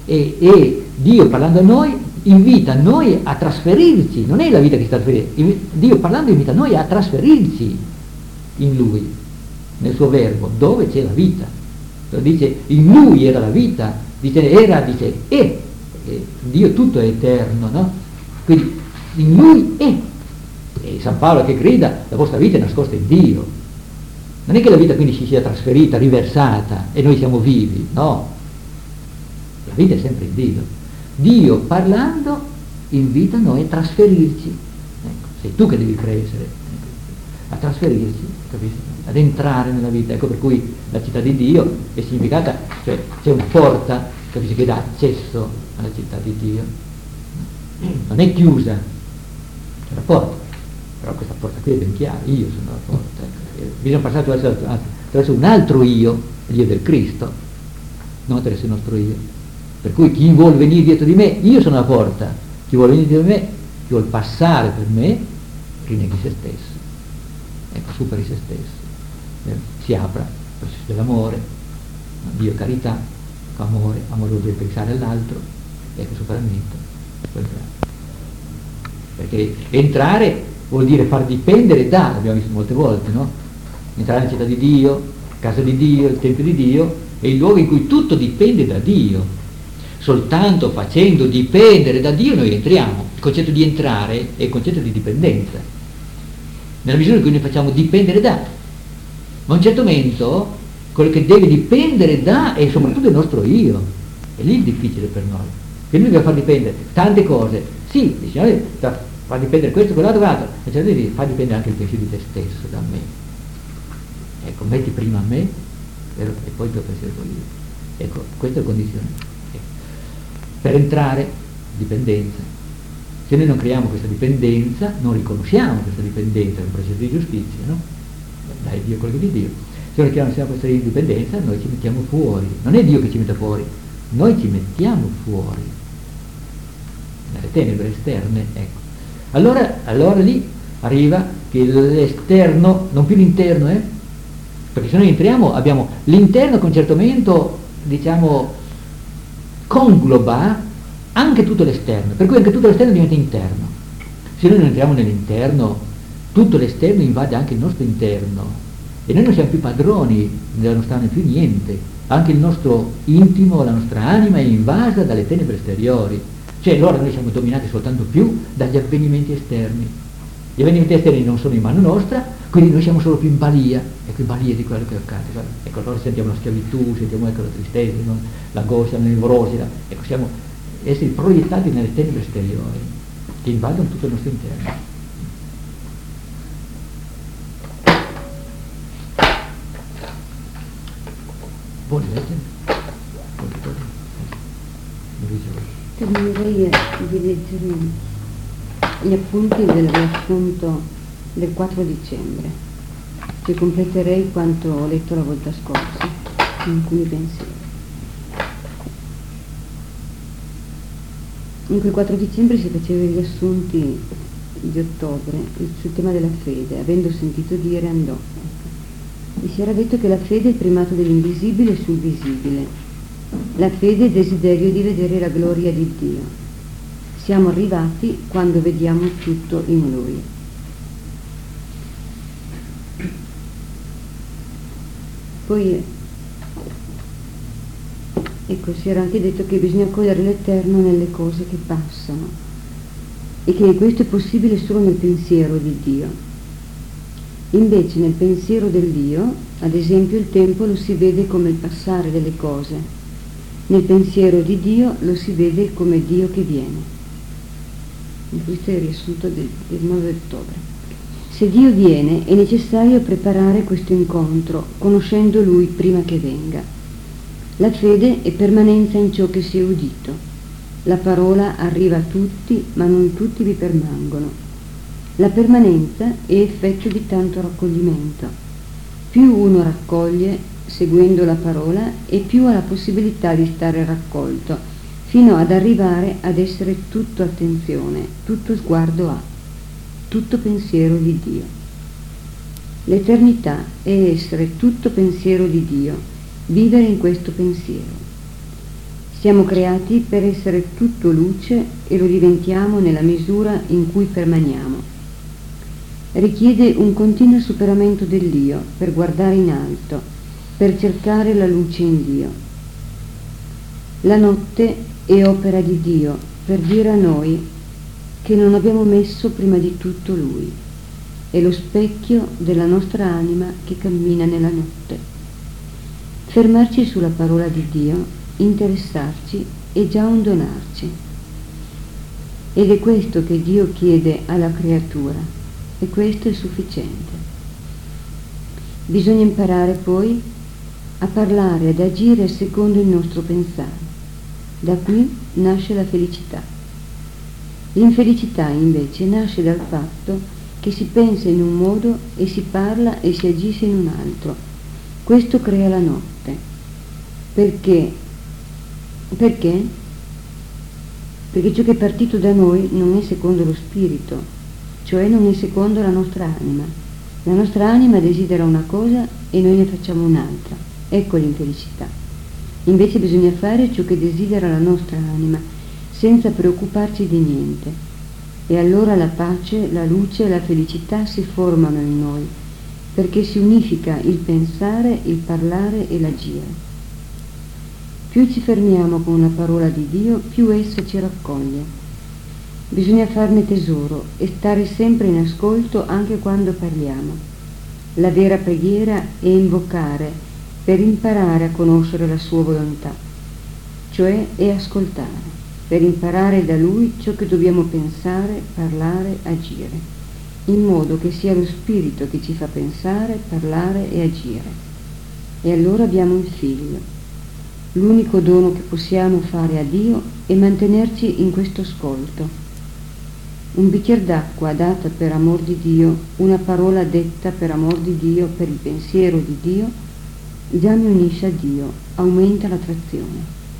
e, e Dio parlando a noi invita noi a trasferirci, non è la vita che si trasferisce, Dio parlando invita noi a trasferirci in Lui, nel suo verbo, dove c'è la vita. Dice in Lui era la vita, dice era, dice è, e Dio tutto è eterno, no? Quindi in Lui è. E San Paolo che grida, la vostra vita è nascosta in Dio. Non è che la vita quindi si sia trasferita, riversata e noi siamo vivi, no. La vita è sempre in Dio. Dio parlando invita noi a trasferirci. Ecco, sei tu che devi crescere, a trasferirci, capisci? Ad entrare nella vita. Ecco per cui la città di Dio è significata, cioè c'è una porta, capisci, che dà accesso alla città di Dio. Non è chiusa, c'è una porta. Però questa porta qui è ben chiara, io sono la porta, ecco. Bisogna passare attraverso, attraverso un altro io, l'io del Cristo, non attraverso il nostro io. Per cui chi vuol venire dietro di me, io sono la porta, chi vuole venire dietro di me, chi vuol passare per me, rinneghi se stesso, ecco, superi se stesso, eh, si apra il processo dell'amore, Dio è carità, amore, amore vuol dire pensare all'altro, ecco, superamento, può entrare. Perché entrare vuol dire far dipendere da, l'abbiamo visto molte volte, no? Entrare nella città di Dio, casa di Dio, il tempio di Dio, è il luogo in cui tutto dipende da Dio. Soltanto facendo dipendere da Dio noi entriamo. Il concetto di entrare è il concetto di dipendenza. Nella misura in cui noi facciamo dipendere da. Ma a un certo momento quello che deve dipendere da è soprattutto il nostro io. È lì il difficile per noi. Che noi dobbiamo far dipendere tante cose. Sì, il Signore fa dipendere questo, quell'altro, quell'altro, ma certo devi far dipendere anche il pensiero di te stesso da me. Ecco, metti prima me vero? E poi il tuo pensiero con io. Ecco, questa è la condizione. Per entrare, dipendenza. Se noi non creiamo questa dipendenza, non riconosciamo questa dipendenza, è un processo di giustizia, no? Dai Dio quello che è di Dio. Se non riconosciamo questa dipendenza, noi ci mettiamo fuori. Non è Dio che ci mette fuori, noi ci mettiamo fuori. Nelle tenebre esterne, ecco. Allora, allora lì arriva che l'esterno, non più l'interno, eh? Perché se noi entriamo abbiamo l'interno che a un certo momento, diciamo, congloba anche tutto l'esterno, per cui anche tutto l'esterno diventa interno. Se noi non entriamo nell'interno, tutto l'esterno invade anche il nostro interno e noi non siamo più padroni, non stanno più niente, anche il nostro intimo, la nostra anima è invasa dalle tenebre esteriori, cioè allora noi siamo dominati soltanto più dagli avvenimenti esterni. Gli avvenimenti esterni non sono in mano nostra, quindi noi siamo solo più in balia, ecco, in balia di quello che accade. Ecco, allora sentiamo la schiavitù, sentiamo ecco, la tristezza, l'angoscia, la nevrosi, la, ecco, siamo esseri proiettati nelle tenebre esteriori che invadono tutto il nostro interno. Vuoi leggere? Terminerei di leggere gli appunti del riassunto del quattro dicembre, che completerei quanto ho letto la volta scorsa, in alcuni pensieri. In quel quattro dicembre si faceva gli assunti di ottobre sul tema della fede, avendo sentito dire andò. E si era detto che la fede è il primato dell'invisibile sul visibile. La fede è il desiderio di vedere la gloria di Dio. Siamo arrivati quando vediamo tutto in Lui. Poi, ecco, si era anche detto che bisogna cogliere l'Eterno nelle cose che passano e che questo è possibile solo nel pensiero di Dio. Invece nel pensiero del Dio, ad esempio, il tempo lo si vede come il passare delle cose. Nel pensiero di Dio lo si vede come Dio che viene. Questo è il riassunto del, del nove ottobre. Se Dio viene è necessario preparare questo incontro, conoscendo Lui prima che venga. La fede è permanenza in ciò che si è udito. La parola arriva a tutti, ma non tutti vi permangono. La permanenza è effetto di tanto raccoglimento. Più uno raccoglie, seguendo la parola, e più ha la possibilità di stare raccolto, fino ad arrivare ad essere tutto attenzione, tutto sguardo a, tutto pensiero di Dio. L'eternità è essere tutto pensiero di Dio, vivere in questo pensiero. Siamo creati per essere tutto luce e lo diventiamo nella misura in cui permaniamo. Richiede un continuo superamento dell'io per guardare in alto, per cercare la luce in Dio. La notte è opera di Dio per dire a noi che non abbiamo messo prima di tutto Lui. È lo specchio della nostra anima che cammina nella notte. Fermarci sulla parola di Dio, interessarci, è già un donarci. Ed è questo che Dio chiede alla creatura, e questo è sufficiente. Bisogna imparare poi a parlare, ad agire secondo il nostro pensare. Da qui nasce la felicità. L'infelicità invece nasce dal fatto che si pensa in un modo e si parla e si agisce in un altro. Questo crea la notte. Perché? Perché? Perché ciò che è partito da noi non è secondo lo spirito, cioè non è secondo la nostra anima. La nostra anima desidera una cosa e noi ne facciamo un'altra. Ecco l'infelicità. Invece bisogna fare ciò che desidera la nostra anima, senza preoccuparci di niente. E allora la pace, la luce e la felicità si formano in noi, perché si unifica il pensare, il parlare e l'agire. Più ci fermiamo con la parola di Dio, più essa ci raccoglie. Bisogna farne tesoro e stare sempre in ascolto anche quando parliamo. La vera preghiera è invocare per imparare a conoscere la sua volontà, cioè è ascoltare, per imparare da Lui ciò che dobbiamo pensare, parlare, agire, in modo che sia lo Spirito che ci fa pensare, parlare e agire. E allora abbiamo il Figlio. L'unico dono che possiamo fare a Dio è mantenerci in questo ascolto. Un bicchiere d'acqua data per amor di Dio, una parola detta per amor di Dio, per il pensiero di Dio, già mi unisce a Dio, aumenta l'attrazione.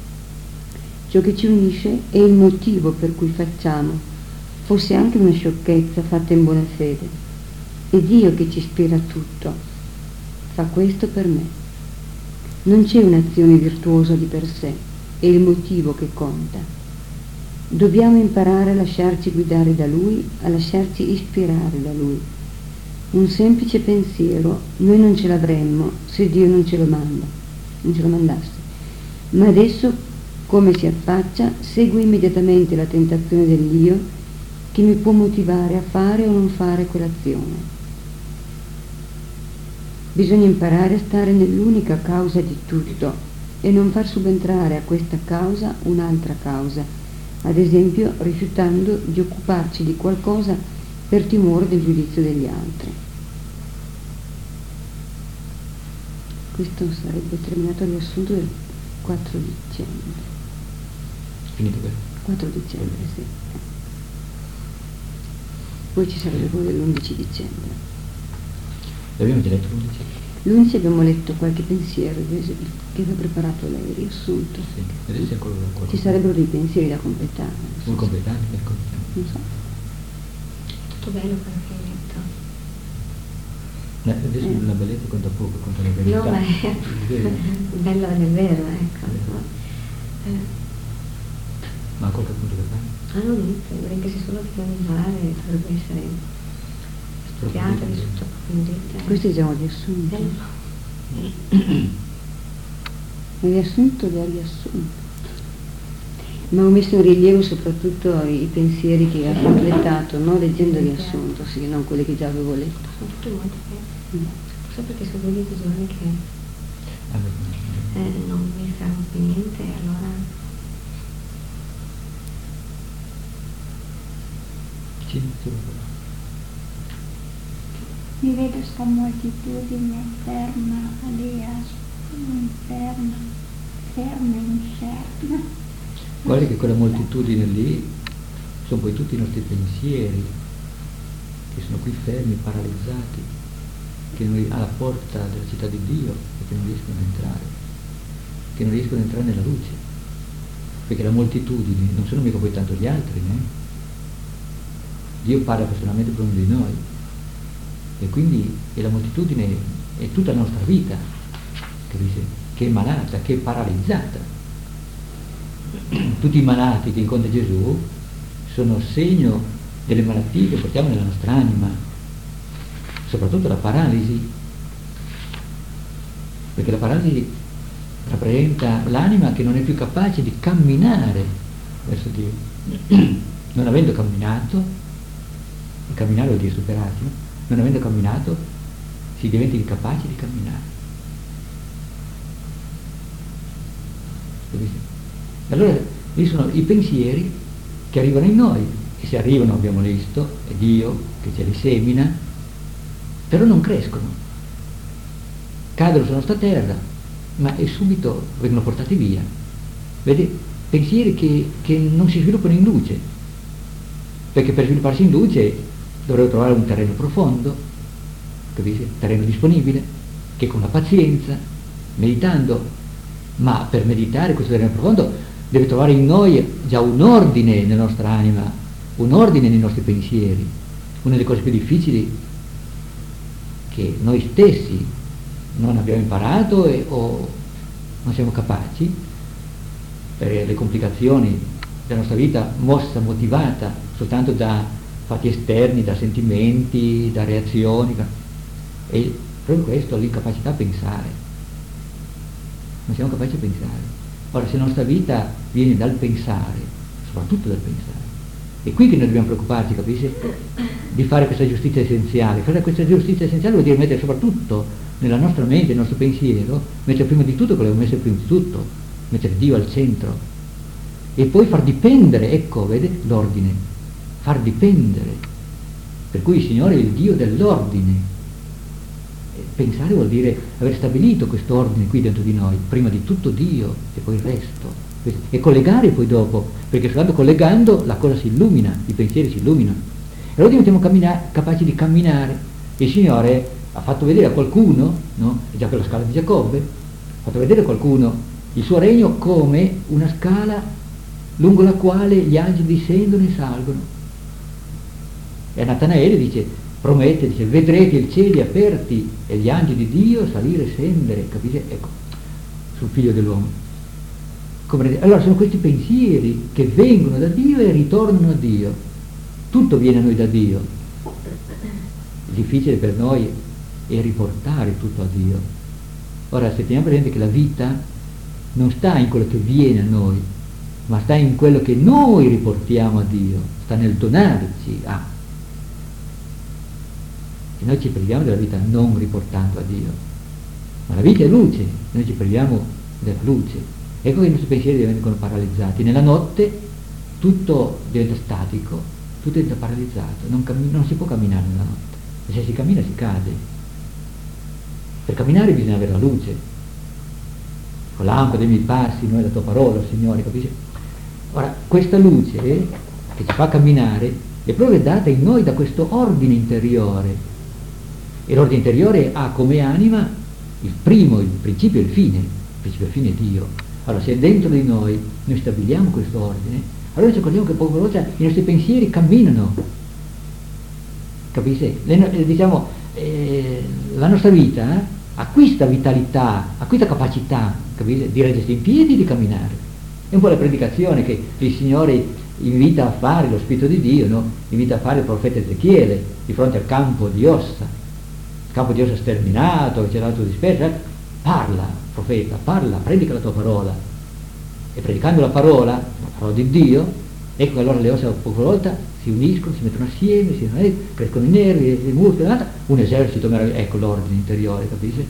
Ciò che ci unisce è il motivo per cui facciamo, fosse anche una sciocchezza fatta in buona fede. È Dio che ci ispira tutto. Fa questo per me. Non c'è un'azione virtuosa di per sé, è il motivo che conta. Dobbiamo imparare a lasciarci guidare da Lui, a lasciarci ispirare da Lui. Un semplice pensiero noi non ce l'avremmo se Dio non ce lo manda, non ce lo mandasse. Ma adesso, come si affaccia, segue immediatamente la tentazione dell'io che mi può motivare a fare o non fare quell'azione. Bisogna imparare a stare nell'unica causa di tutto e non far subentrare a questa causa un'altra causa, ad esempio rifiutando di occuparci di qualcosa per timore del giudizio degli altri. Questo sarebbe terminato il riassunto del quattro dicembre. Finito questo? quattro dicembre, sì. Poi ci sarebbe quello dell'undici dicembre. L'abbiamo già letto l'undici? L'undici abbiamo letto qualche pensiero che aveva preparato lei, riassunto. Sì, adesso c'è quello da Ci sarebbero dei pensieri da completare. Vuoi completare? Ecco. Non so. Tutto bello perché hai letto. No, adesso Eh. la bellezza conta poco, conta la verità. No, ma è bello nel vero, ecco. Eh. Ma a qualche punto da fare? Ah no, niente, vorrei che se solo che devono imparare dovrebbe essere studiata, vissuta, approfondita. Questo è già un riassunto. Bello. Un riassunto del riassunto. Ma ho messo in rilievo soprattutto i pensieri che ha completato, no? Leggendo il riassunto, sì, non quelli che già avevo letto. Sono tutte molto belle. Mm. Forse perché sono due giorni che Ah, beh, eh, non mi fermo più niente, e allora sì, sì. Mi vedo sta moltitudine ferma lì, ferma, ferma, incerta. Guardi che quella moltitudine lì sono poi tutti i nostri pensieri che sono qui fermi, paralizzati, che noi alla porta della città di Dio e che non riescono ad entrare, che non riescono ad entrare nella luce, perché la moltitudine non sono mica poi tanto gli altri, né? Dio parla personalmente per ognuno di noi e quindi e la moltitudine è tutta la nostra vita, capisci? Che è malata, che è paralizzata. tutti i malati che incontra Gesù sono segno delle malattie che portiamo nella nostra anima, soprattutto la paralisi, perché la paralisi rappresenta l'anima che non è più capace di camminare verso Dio. Non avendo camminato, e camminare vuol dire superarsi, no? Non avendo camminato si diventa incapaci di camminare. Allora lì sono i pensieri che arrivano in noi, e se arrivano, abbiamo visto, è Dio che ce li semina, però non crescono, cadono sulla nostra terra, ma e subito vengono portati via. Vedi? Pensieri che, che non si sviluppano in luce, perché per svilupparsi in luce dovrebbero trovare un terreno profondo, capisci? Terreno disponibile, che con la pazienza, meditando, ma per meditare questo terreno profondo deve trovare in noi già un ordine nella nostra anima, un ordine nei nostri pensieri. Una delle cose più difficili che noi stessi non abbiamo imparato e, o non siamo capaci, per le complicazioni della nostra vita, mossa, motivata soltanto da fatti esterni, da sentimenti, da reazioni, e proprio questo, l'incapacità a pensare. Non siamo capaci a pensare. Ora, se la nostra vita viene dal pensare, soprattutto dal pensare, è qui che noi dobbiamo preoccuparci, capisci? Di fare questa giustizia essenziale. Fare questa giustizia essenziale vuol dire mettere soprattutto nella nostra mente, nel nostro pensiero, mettere prima di tutto quello che abbiamo messo prima di tutto, mettere Dio al centro, e poi far dipendere, ecco, vede, l'ordine, far dipendere. Per cui il Signore è il Dio dell'ordine. Pensare vuol dire aver stabilito questo ordine qui dentro di noi, prima di tutto Dio e poi il resto, e collegare poi dopo, perché soltanto collegando la cosa si illumina, i pensieri si illuminano, e allora diventiamo cammina- capaci di camminare. Il Signore ha fatto vedere a qualcuno, no? È già quella scala di Giacobbe, ha fatto vedere a qualcuno il suo regno come una scala lungo la quale gli angeli discendono e salgono, e a Natanaele dice, promette, dice, vedrete i cieli aperti e gli angeli di Dio salire e scendere, capite? Ecco, sul figlio dell'uomo. Come, allora sono questi pensieri che vengono da Dio e ritornano a Dio. Tutto viene a noi da Dio. Il difficile per noi è riportare tutto a Dio. Ora, se teniamo presente che la vita non sta in quello che viene a noi, ma sta in quello che noi riportiamo a Dio, sta nel donarci a. E noi ci priviamo della vita non riportando a Dio, ma la vita è luce, noi ci priviamo della luce. Ecco che i nostri pensieri diventano paralizzati. Nella notte tutto diventa statico, tutto diventa paralizzato, non, cammin- non si può camminare nella notte, e se si cammina si cade. Per camminare bisogna avere la luce, con lampada dei miei passi, noi la tua parola, Signore, capisci? Ora, questa luce che ci fa camminare è proprio data in noi da questo ordine interiore, e l'ordine interiore ha come anima il primo, il principio e il fine. Il principio e il fine è Dio. Allora, se dentro di noi noi stabiliamo questo ordine, allora ci accorgiamo che poco veloce i nostri pensieri camminano, capisci? Le, diciamo, eh, la nostra vita eh, acquista vitalità, acquista capacità, capisci? Di reggersi in piedi e di camminare. È un po' la predicazione che il Signore invita a fare, lo Spirito di Dio, no? Invita a fare il profeta Ezechiele di fronte al campo di ossa, il campo di ossa sterminato, c'è l'altro disperso. Parla, profeta, parla, predica la tua parola, e predicando la parola, la parola di Dio, ecco che allora le ossa poco volta si uniscono, si mettono assieme, si, eh, crescono i nervi, i muscoli, un esercito meraviglioso. Ecco l'ordine interiore, capisci?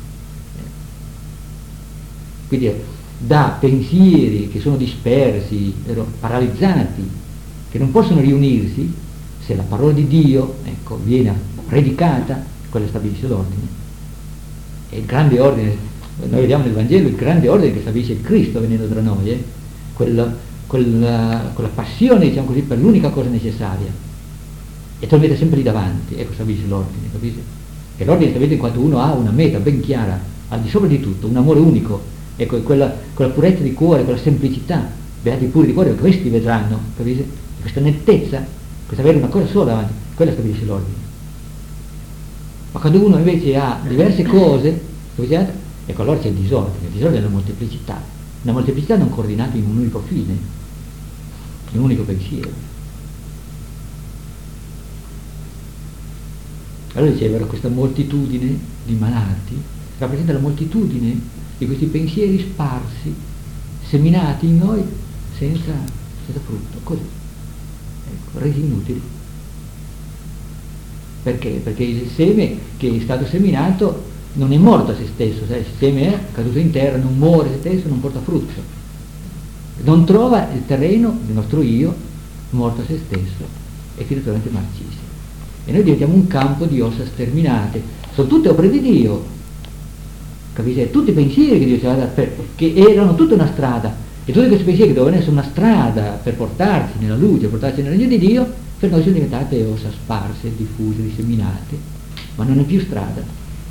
Quindi da pensieri che sono dispersi, paralizzati, che non possono riunirsi, se la parola di Dio, ecco, viene predicata, quella stabilisce l'ordine. E il grande ordine, noi vediamo nel Vangelo il grande ordine che stabilisce il Cristo venendo tra noi, eh? quella, quella, quella passione, diciamo così, per l'unica cosa necessaria, e te lo mette sempre lì davanti, ecco, stabilisce l'ordine, capisci? E l'ordine stabilisce in quanto uno ha una meta ben chiara, al di sopra di tutto, un amore unico, ecco, quella, quella purezza di cuore, quella semplicità, beati puri di cuore, questi vedranno, capisci? Questa nettezza, questa avere una cosa sola davanti, quella stabilisce l'ordine. Ma quando uno invece ha diverse cose, ecco allora c'è il disordine, il disordine è la molteplicità, una molteplicità non coordinata in un unico fine, in un unico pensiero. Allora dicevano, questa moltitudine di malati rappresenta la moltitudine di questi pensieri sparsi, seminati in noi senza, senza frutto, così, ecco, resi inutili. Perché? Perché il seme che è stato seminato non è morto a se stesso, sai? Il seme è caduto in terra, non muore a se stesso, non porta frutto, non trova il terreno del nostro io morto a se stesso e che naturalmente marcisce. E noi diventiamo un campo di ossa sterminate. Sono tutte opere di Dio, capite? Tutti i pensieri che Dio ci aveva dato, che erano tutta una strada, e tutti questi pensieri che dovevano essere una strada per portarci nella luce, portarci nel regno di Dio, per noi sono diventate ossa sparse, diffuse, disseminate, ma non è più strada.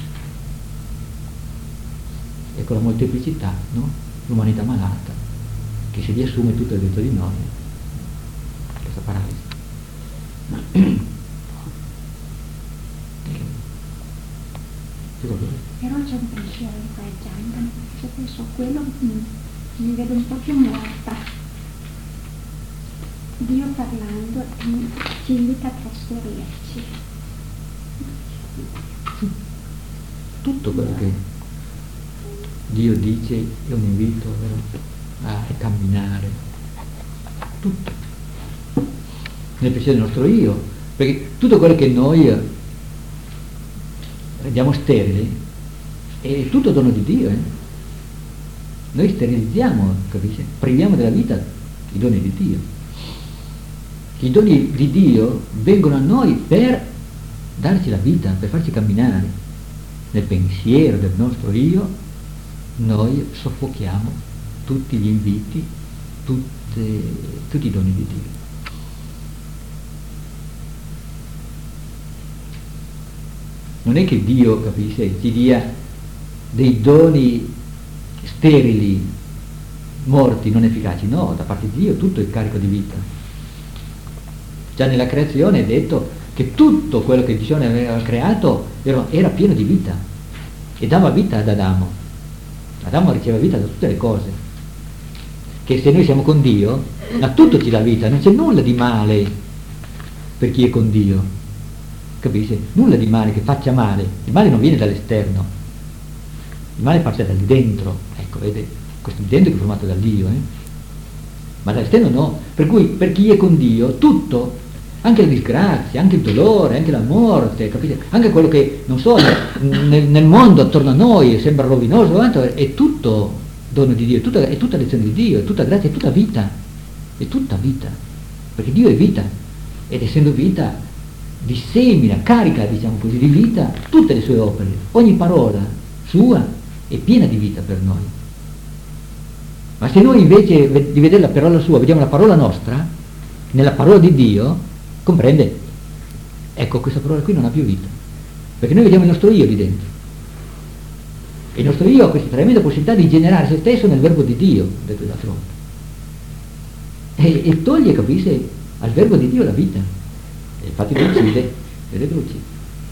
Ecco la molteplicità, no? L'umanità malata che si riassume tutto dentro di noi, questa paralisi. Però c'è un pensiero in quel genere, se penso a quello mh, mi vedo un po' più morta. Dio parlando mh, ci invita a trasferirci. Tutto quello che Dio dice è un invito, vero? A camminare, tutto nel pensiero del nostro io, perché tutto quello che noi rendiamo sterili è tutto dono di Dio, eh? Noi sterilizziamo, capisci? Priviamo della vita i doni di Dio. I doni di Dio vengono a noi per darci la vita, per farci camminare. Nel pensiero del nostro io noi soffochiamo tutti gli inviti, tutte, tutti i doni di Dio. Non è che Dio, capisce, ti dia dei doni sterili, morti, non efficaci, no, da parte di Dio tutto è carico di vita. Già nella creazione è detto che tutto quello che Dio aveva creato era, era pieno di vita e dava vita ad Adamo. Adamo riceve vita da tutte le cose, che se noi siamo con Dio, a tutto ci dà vita, non c'è nulla di male per chi è con Dio. Capisci? Nulla di male che faccia male, il male non viene dall'esterno, il male parte da lì dentro, ecco, vede, questo dentro che è formato da Dio, eh? Ma dall'esterno no, per cui per chi è con Dio, tutto, anche la disgrazia, anche il dolore, anche la morte, capite? Anche quello che, non so, nel, nel mondo attorno a noi sembra rovinoso, è tutto dono di Dio, è tutta, è tutta lezione di Dio, è tutta grazia, è tutta vita, è tutta vita, perché Dio è vita, ed essendo vita dissemina, carica, diciamo così, di vita tutte le sue opere, ogni parola sua è piena di vita per noi. Ma se noi invece di vedere la parola sua vediamo la parola nostra, nella parola di Dio, comprende? Ecco, questa parola qui non ha più vita, perché noi vediamo il nostro io lì dentro, e il nostro io ha questa tremenda possibilità di generare se stesso nel verbo di Dio, detto da fronte, e, e toglie, capisce, al verbo di Dio la vita. E infatti lo uccide, vede che lo uccide.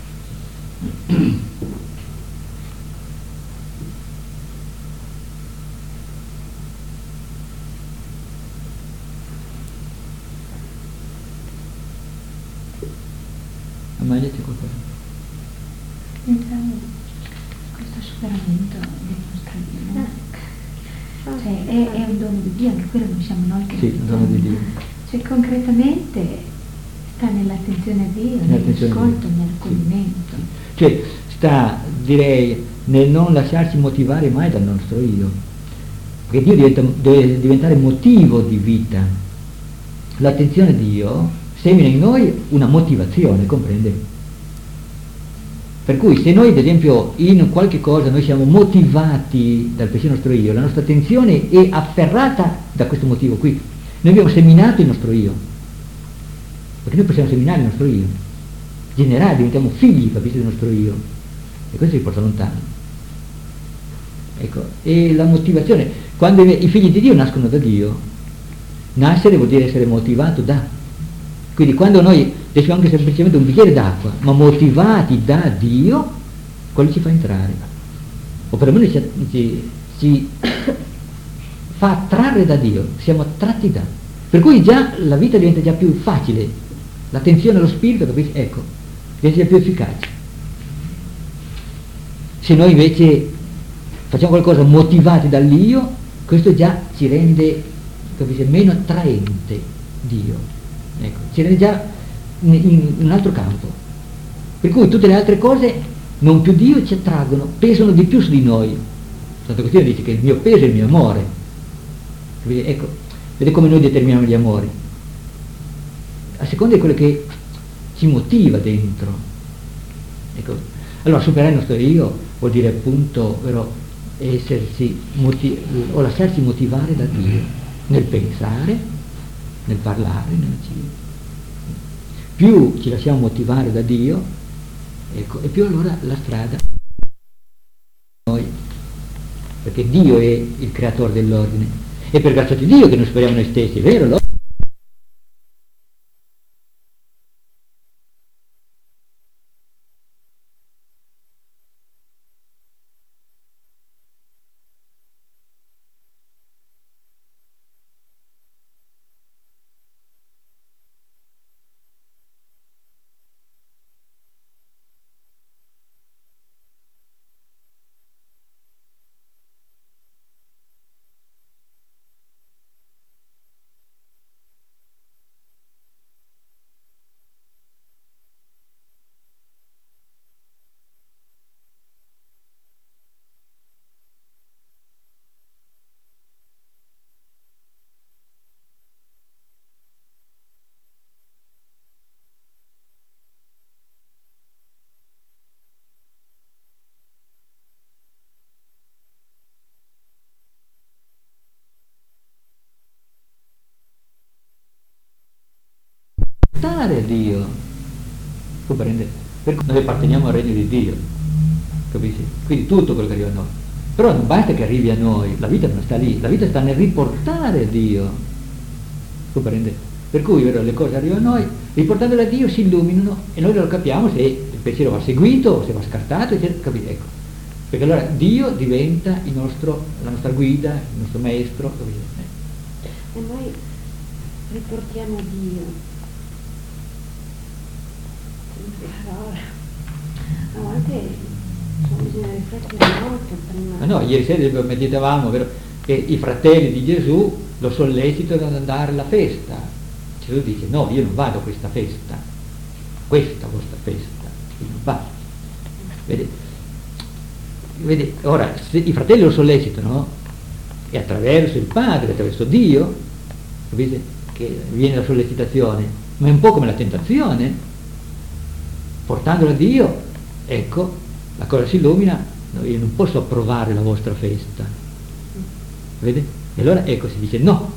Amalia, c'è qualcosa? Pensavo questo superamento del nostro Dio, no? Cioè è, è un dono di Dio, anche quello non siamo noi che sì, un dono di Dio. Cioè concretamente sta nell'attenzione a Dio, nell'ascolto, nell'accoglimento. Sì. Cioè sta, direi, nel non lasciarci motivare mai dal nostro io, perché Dio diventa, deve diventare motivo di vita. L'attenzione a Dio semina in noi una motivazione, comprende? Per cui se noi ad esempio in qualche cosa noi siamo motivati dal pensiero nostro io, la nostra attenzione è afferrata da questo motivo qui. Noi abbiamo seminato il nostro io, perché noi possiamo seminare il nostro io, generare, diventiamo figli, capite, del nostro io, e questo ci porta lontano. Ecco, e la motivazione, quando i figli di Dio nascono da Dio, nascere vuol dire essere motivato da, quindi quando noi riceviamo anche semplicemente un bicchiere d'acqua, ma motivati da Dio, quello ci fa entrare, o perlomeno ci, ci, ci fa attrarre da Dio, siamo attratti da. Per cui già la vita diventa già più facile, l'attenzione allo spirito, capisci? Ecco, diventa già più efficace. Se noi invece facciamo qualcosa motivati dall'io, questo già ci rende, capisci, meno attraente Dio. Ecco, ci rende già in, in un altro campo. Per cui tutte le altre cose, non più Dio, ci attraggono, pesano di più su di noi. Santo Agostino dice che il mio peso è il mio amore. Capite? Ecco, vedete come noi determiniamo gli amori. A seconda di quello che ci motiva dentro. Ecco. Allora superare il nostro io vuol dire appunto, però, essersi motiv- o lasciarsi motivare da Dio nel pensare, nel parlare, nell'agire. Più ci lasciamo motivare da Dio, ecco, e più allora la strada noi, perché Dio è il creatore dell'ordine, e per grazia di Dio che noi superiamo noi stessi, è vero? No? A Dio, per cui noi apparteniamo al regno di Dio, capisci? Quindi tutto quello che arriva a noi, però non basta che arrivi a noi, la vita non sta lì, la vita sta nel riportare Dio, per cui vero, le cose arrivano a noi, riportandole a Dio si illuminano e noi lo capiamo se il pensiero va seguito o se va scartato, eccetera, capite? Ecco, perché allora Dio diventa il nostro, la nostra guida, il nostro maestro, capite? E noi riportiamo Dio. Allora, a volte bisogna riflettere molto prima. Ma no, ieri sera meditavamo, vero, che i fratelli di Gesù lo sollecitano ad andare alla festa. Gesù dice: no, io non vado a questa festa, questa vostra festa, io non vado. Vede, vede, ora, se i fratelli lo sollecitano, è attraverso il Padre, attraverso Dio, capite, che viene la sollecitazione, ma è un po' come la tentazione. Portandola a Dio, ecco, la cosa si illumina, no, io non posso approvare la vostra festa. Vede? E allora ecco, si dice no.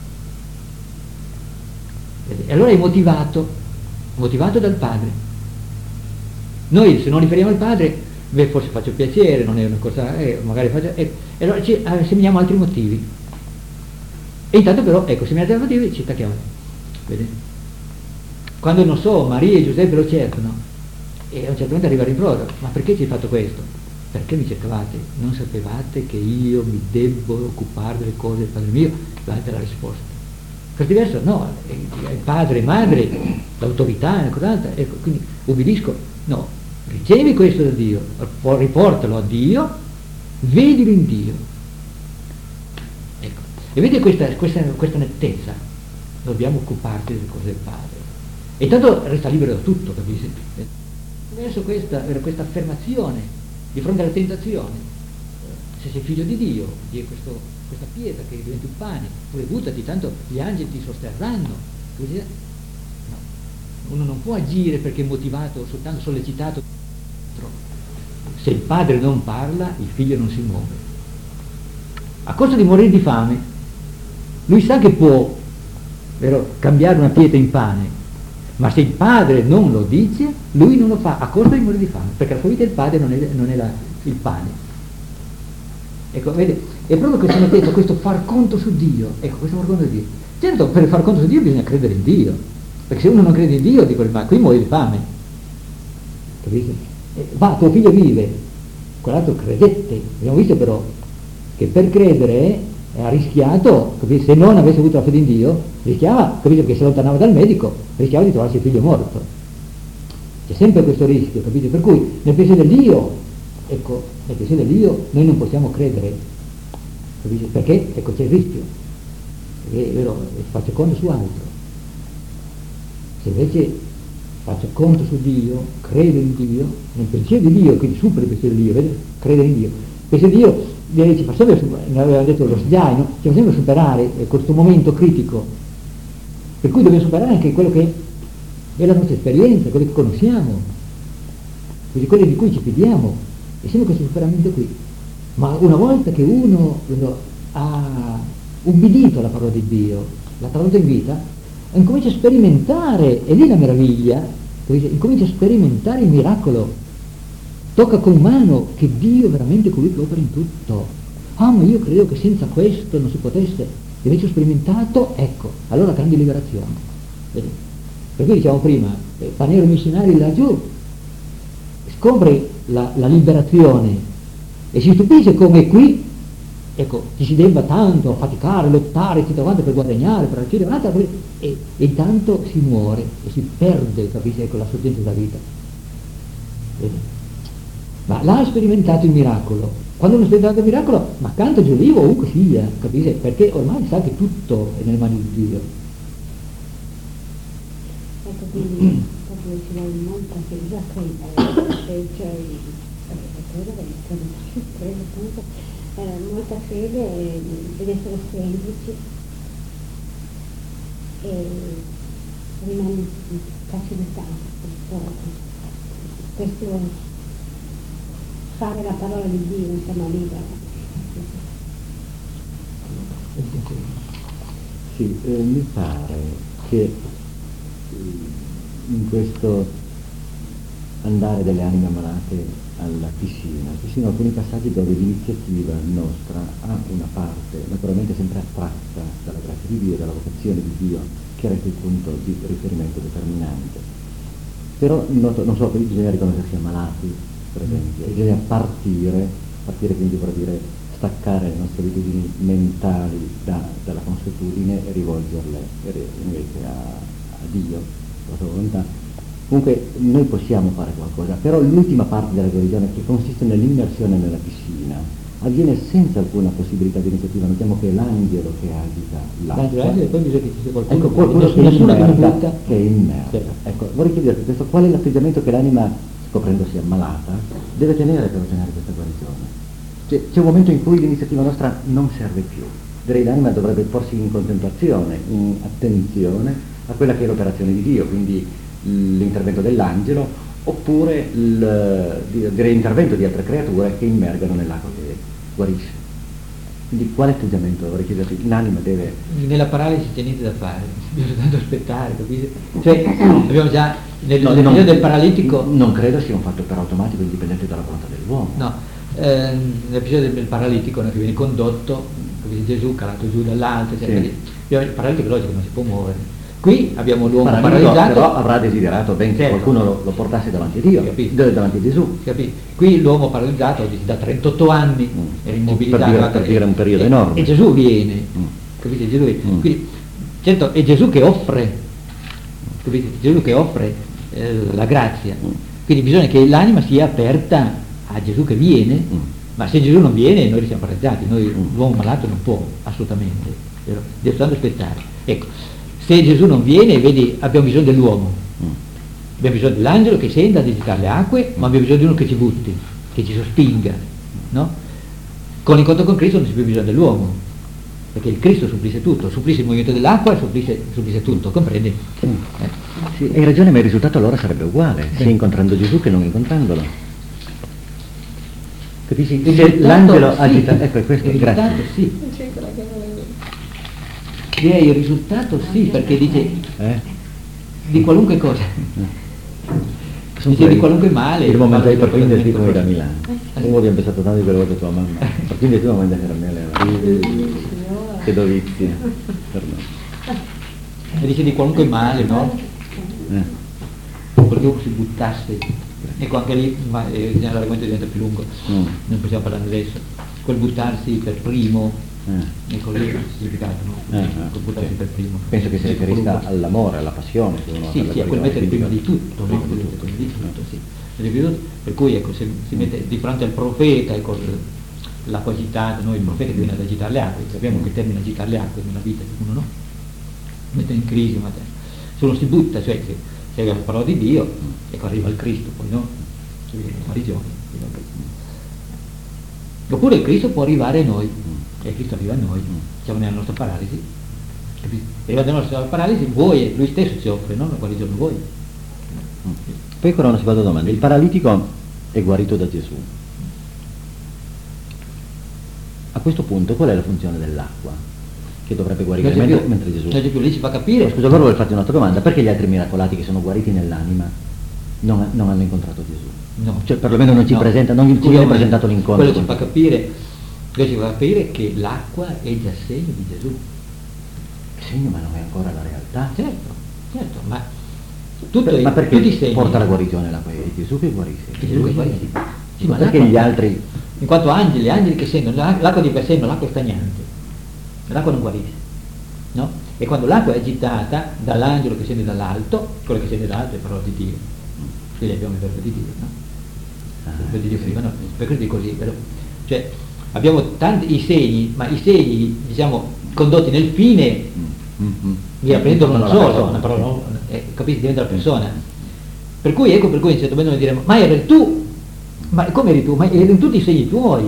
Vede? E allora è motivato, motivato dal Padre. Noi se non riferiamo al Padre, beh, forse faccio piacere, non è una cosa, eh, magari faccio, eh, e allora ci eh, seminiamo altri motivi. E intanto però, ecco, seminiamo altri motivi, ci attacchiamo. Vede? Quando, non so, Maria e Giuseppe lo cercano, e a un certo punto arriva il rimprovero: ma perché ci hai fatto questo? Perché mi cercavate? Non sapevate che io mi debbo occupare delle cose del Padre mio? Date la risposta. Per diverso no, il padre e madre, l'autorità, cos'altro, ecco, quindi ubbidisco. No, ricevi questo da Dio, riportalo a Dio, vedilo in Dio. Ecco, e vedi questa, questa, questa nettezza, dobbiamo occuparci delle cose del Padre. E tanto resta libero da tutto, capisci? Verso questa, questa affermazione di fronte alla tentazione, se sei figlio di Dio, di questo, questa pietra che diventa un pane, pure buttati, tanto gli angeli ti sosterranno. Così, no. Uno non può agire perché è motivato, soltanto sollecitato. Se il padre non parla, il figlio non si muove. A costo di morire di fame, lui sa che può, vero, cambiare una pietra in pane, ma se il padre non lo dice, lui non lo fa a costo di morire di fame, perché la sua vita il padre non è, non è la, il pane. Ecco, vede, è proprio questo mettete, questo far conto su Dio, ecco, questo far conto su Dio. Certo, per far conto su Dio bisogna credere in Dio, perché se uno non crede in Dio, dico, ma qui muore di fame, capite? Eh, va, tuo figlio vive, quell'altro credette. Abbiamo visto però che per credere e ha rischiato, capisci? Se non avesse avuto la fede in Dio, rischiava, capisci, che si allontanava dal medico, rischiava di trovarsi il figlio morto. C'è sempre questo rischio, capite? Per cui nel pensiero del Dio, ecco, nel pensiero del Dio noi non possiamo credere, capite? Perché? Ecco, c'è il rischio, perché è vero, faccio conto su altro. Se invece faccio conto su Dio, credo in Dio, nel pensiero di Dio, quindi supera il pensiero di Dio, vedete? Credere in Dio. Il pensiero di Dio ci fa sempre, ne aveva detto lo Sdai, no? Ci fa sempre superare eh, questo momento critico, per cui dobbiamo superare anche quello che è la nostra esperienza, quello che conosciamo, quindi quello di cui ci fidiamo, è sempre questo superamento qui. Ma una volta che uno ha ubbidito alla parola di Dio, l'ha tradotto in vita, incomincia a sperimentare, e lì la meraviglia, incomincia a sperimentare il miracolo, tocca con mano che Dio è veramente colui che opera in tutto. Ah, ma io credo che senza questo non si potesse, invece ho sperimentato, ecco, allora grande liberazione. Vedi? Per cui diciamo prima, eh, Paniero Missionari laggiù scopre la, la liberazione e si stupisce come qui, ecco, ci si debba tanto faticare, lottare, tutto quanto per guadagnare, per accedere un'altra, e, e intanto si muore e si perde, capisci, ecco, la sorgente della vita. Vedi? Ma là ha sperimentato il miracolo. Quando uno ha sperimentato il miracolo, ma canta giù vivo ovunque sia, capisci? Perché ormai sa che tutto è nelle mani di Dio. Ecco, quindi proprio ci vuole molta fede a credere, cioè credere, credo appunto, eh, molta fede, deve essere semplice e rimane facilità, questo, questo fare la parola di Dio, insomma, libera. Sì, eh, mi pare che in questo andare delle anime ammalate alla piscina, ci siano alcuni passaggi dove l'iniziativa nostra ha una parte, naturalmente sempre attratta dalla grazia di Dio, dalla vocazione di Dio, che era il punto di riferimento determinante. Però noto, non so, bisogna riconoscersi ammalati, per esempio, e bisogna partire, partire quindi vuol dire staccare le nostre abitudini mentali da, dalla consuetudine e rivolgerle invece a, a Dio, la sua volontà. Comunque noi possiamo fare qualcosa, però l'ultima parte della guarigione, che consiste nell'immersione nella piscina, avviene senza alcuna possibilità di iniziativa. Notiamo che è l'angelo che agita l'acqua. L'angelo e poi bisogna che ci sia qualcuno, ecco, qualcuno che nessuno che immerga, butta. che immerga. Sì. Ecco, vorrei chiederti questo, qual è l'atteggiamento che l'anima, scoprendosi ammalata, deve tenere per ottenere questa guarigione? Cioè, c'è un momento in cui l'iniziativa nostra non serve più. Direi l'anima dovrebbe porsi in contemplazione, in attenzione a quella che è l'operazione di Dio, quindi l'intervento dell'angelo, oppure il, direi l'intervento di altre creature che immergano nell'acqua che guarisce. Quindi quale atteggiamento, vorrei chiederti, l'anima deve... Nella paralisi c'è niente da fare, bisogna tanto aspettare, capite? Cioè, abbiamo già, nel, No, nel non, periodo del paralitico... Non credo sia un fatto per automatico indipendente dalla volontà dell'uomo. No, eh, nell'episodio del paralitico, no, che viene condotto, capite, Gesù calato giù dall'alto, cioè, Sì. il paralitico è logico, non si può muovere. Qui abbiamo l'uomo Paralitico, paralizzato, però avrà desiderato ben che certo, qualcuno lo, lo portasse davanti a Dio, capito, davanti a Gesù. capito? Qui l'uomo paralizzato oggi da trentotto anni, Mm. era immobilitato, Per dire- per dire un periodo e, enorme. e Gesù viene, Mm. capite? Gesù viene. Mm. Quindi, certo, è Gesù che offre, capite? Gesù che offre eh, la grazia, Mm. quindi bisogna che l'anima sia aperta a Gesù che viene, Mm. ma se Gesù non viene noi siamo paralizzati, noi, Mm. l'uomo malato non può, assolutamente, vero? Deve soltanto aspettare. Ecco, se Gesù non viene, vedi, abbiamo bisogno dell'uomo, Mm. abbiamo bisogno dell'angelo che scenda a visitare le acque, ma abbiamo bisogno di uno che ci butti, che ci sospinga, no? Con l'incontro con Cristo non c'è più bisogno dell'uomo, perché il Cristo supplisce tutto, supplisce il movimento dell'acqua e supplisce, supplisce tutto, comprendi? Mm. Eh. Sì, hai ragione, ma il risultato allora sarebbe uguale, sia incontrando Gesù che non incontrandolo. Capisci? Il Se risultato, l'angelo sì. agita, ecco, è questo, Il grazie. risultato sì, Non c'è quella che volevo. direi il risultato sì, perché dice Eh? di qualunque cosa, Sono dice di qualunque male. Il momento di parla di partire qualunque qui da cosa. Milano. Come abbiamo pensato tanto di quelle volte tua mamma. Quindi tu mamma era mele. Che dovizi. Per me. E dice di qualunque male, no? Eh. Perché uno si buttasse, ecco anche lì, ma eh, l'argomento diventa più lungo, Mm. non possiamo parlarne adesso, quel buttarsi per primo Eh. Ecco lì il significato, no? Eh, eh, Computarsi sì. per primo. Penso che si riferisca all'amore, alla passione. Che uno ha Sì, per la sì, è quello guarigione mettere prima fisica. di tutto, no? Prima di Quello tutto. prima di tutto, sì. Prima di tutto, per cui ecco, se si mette di fronte al profeta, ecco, l'acqua agitata, noi il profeta che viene ad agitare le acque, sappiamo che il termine agitare le acque nella vita di uno, no? Mette in crisi, ma se uno si butta, cioè se segue la parola di Dio, ecco arriva il Cristo, poi no? Che viene in guarigione, arriva il Cristo. Oppure il Cristo può arrivare a noi, e Cristo arriva a noi, siamo nella nostra paralisi, arriva nella nostra paralisi, voi, lui stesso ci offre, no? La guarigione voi. Poi ancora una seconda domanda, il paralitico è guarito da Gesù. A questo punto qual è la funzione dell'acqua? Che dovrebbe guarire Non c'è mentre, più, mentre Gesù... non c'è più, lì ci fa capire. Scusa, allora voglio farti un'altra domanda, perché gli altri miracolati che sono guariti nell'anima non, non hanno incontrato Gesù? No. Cioè perlomeno non ci No. presenta, non ci Quello- viene presentato l'incontro. Quello ci con fa Gesù. capire, quello ci fa capire che l'acqua è già segno di Gesù. Segno, ma non è ancora la realtà. Certo, certo, ma tutto Per- è, ma perché tutti i segni. porta la guarigione l'acqua? È Gesù che guarisce. È Gesù che guarisce. Sì, ma perché l'acqua- gli altri... In quanto angeli, angeli che sentono, la- l'acqua di per sé non l'acqua è stagnante, l'acqua non guarisce, no? E quando l'acqua è agitata dall'angelo che scende dall'alto, quello che scende dall'alto è parola di Dio, quindi abbiamo il verbo di Dio, no? Ah, Il verbo di Dio prima, no? Per questo dico così, però, cioè abbiamo tanti i segni, ma i segni, diciamo, condotti nel fine, Mm, mm. mi rappresentano non La solo, persona, una parola, sì. no? Eh, capite, diventa la persona. Per cui ecco per cui in certo modo noi diremo, ma eri tu, ma come eri tu? Ma erano tutti i segni tuoi.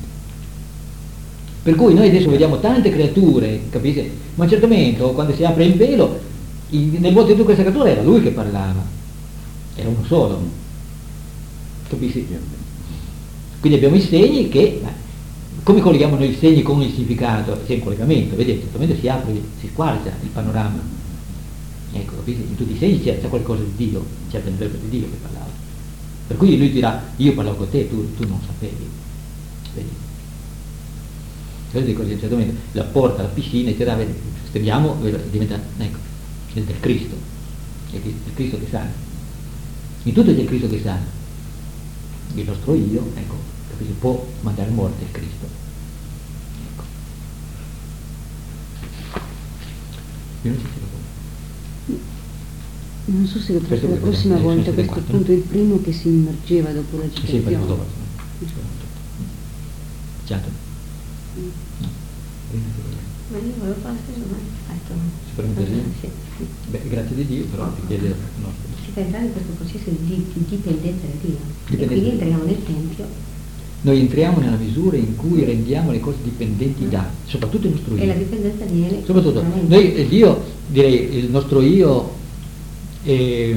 Per cui noi adesso vediamo tante creature, capite? Ma a un certo momento, quando si apre il velo, il- nel volto di tutte queste creature era lui che parlava, era uno solo. Capisci? Quindi abbiamo i segni che, ma come colleghiamo noi i segni con il significato? C'è un collegamento, vedete, in questo momento si apre, si squarcia il panorama. Ecco, capisci? In tutti i segni c'è, c'è qualcosa di Dio, c'è il verbo di Dio che parlava. Per cui lui dirà, io parlavo con te, tu, tu non sapevi. Vedi? Vedi così, a un certo momento la porta, la piscina, eccetera, vedi, stendiamo, diventa, ecco, è del Cristo, è il Cristo che sale. In tutto c'è il Cristo che sale. Il nostro io, ecco, capisci, può mandare a morte il Cristo. Ecco. Io non so se lo Non so se lo Questo tratto la lo prossima vedremo, volta, a nel questo sessantaquattro. punto il primo che si immergeva dopo la Sì, per citazione. dopo. Certo. No. Ma io volevo fare la stessa domanda che hai fatto. Si permette di- Sì, sì. Beh, grazie di Dio, però ti chiede no. Si fa entrare in questo processo di, di dipendenza da Dio. E Dipendenza. quindi entriamo nel Tempio Noi entriamo nella misura in cui rendiamo le cose dipendenti da, soprattutto il nostro e la io. dipendenza viene Soprattutto, sicuramente. noi, eh, Dio, direi, il nostro io è,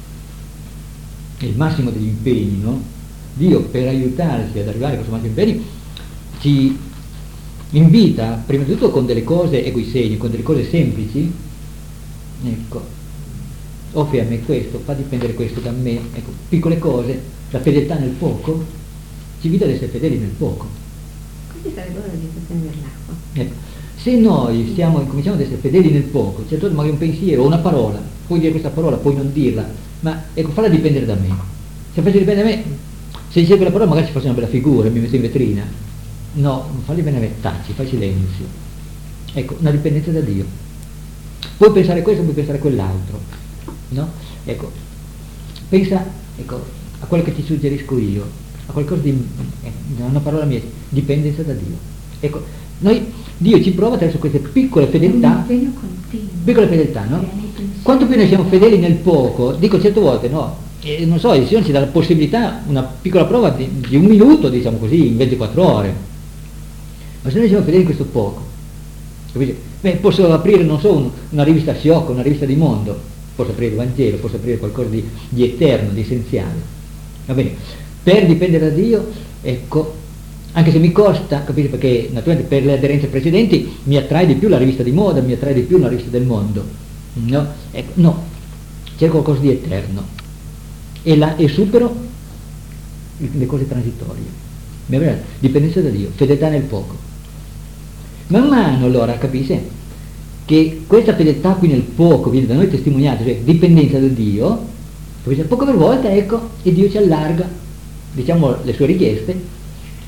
è il massimo degli impegni, no? Dio, per aiutarci ad arrivare a questo massimo impegni, ci invita, prima di tutto con delle cose, ecco i segni, con delle cose semplici, ecco, offri a me questo, fa dipendere questo da me, ecco, piccole cose, la fedeltà nel poco, ci invita ad essere fedeli nel poco. Quindi sarebbe ora di prendere l'acqua. Ecco, se noi stiamo, cominciamo ad essere fedeli nel poco, certo magari un pensiero o una parola, puoi dire questa parola, puoi non dirla, ma ecco, falla dipendere da me. Se faccio dipendere da me, se dice quella parola magari ci faccio una bella figura, mi metto in vetrina. No, non falli bene a me, taci, fai silenzio. Ecco, una dipendenza da Dio. Puoi pensare questo, puoi pensare quell'altro, no? Ecco, pensa, ecco, a quello che ti suggerisco io, a qualcosa di, eh, una parola mia, dipendenza da Dio. Ecco, noi, Dio ci prova attraverso queste piccole Un fedeltà, impegno continuo. piccole fedeltà, no? Cioè, nei pensieri. Quanto più noi siamo fedeli nel poco, dico certe volte, no? E non so, il Signore ci dà la possibilità, una piccola prova di, di un minuto, diciamo così, in ventiquattro ore. Ma se noi siamo fedeli in questo poco, capite? Beh, posso aprire, non so, un- una rivista sciocca, una rivista di mondo, posso aprire il Vangelo, posso aprire qualcosa di, di eterno, di essenziale. Va bene? Per dipendere da Dio, ecco, anche se mi costa, capite? Perché naturalmente per le aderenze precedenti mi attrae di più la rivista di moda, mi attrae di più una rivista del mondo. No? Ecco, no, c'è qualcosa di eterno. E, la, e supero le cose transitorie. Mi avete? Dipendenza da Dio, fedeltà nel poco. Man mano allora capisce che questa fedeltà qui nel poco viene da noi testimoniata, cioè dipendenza da Dio, capisce? Poco per volta, ecco, e Dio ci allarga, diciamo, le sue richieste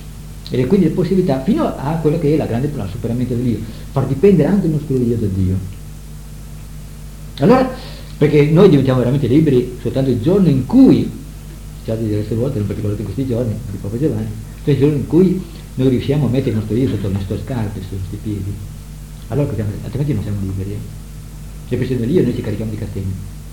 e quindi le possibilità fino a quello che è la grande il superamento dell'io, far dipendere anche il nostro io da Dio. Allora, perché noi diventiamo veramente liberi soltanto il giorno in cui, già di diverse volte, in particolare in questi giorni, di Papa Giovanni, cioè il giorno in cui noi riusciamo a mettere il nostro io sotto le nostre scarpe, sui nostri piedi, allora altrimenti non siamo liberi. Se pensando all'io noi ci carichiamo di castelli.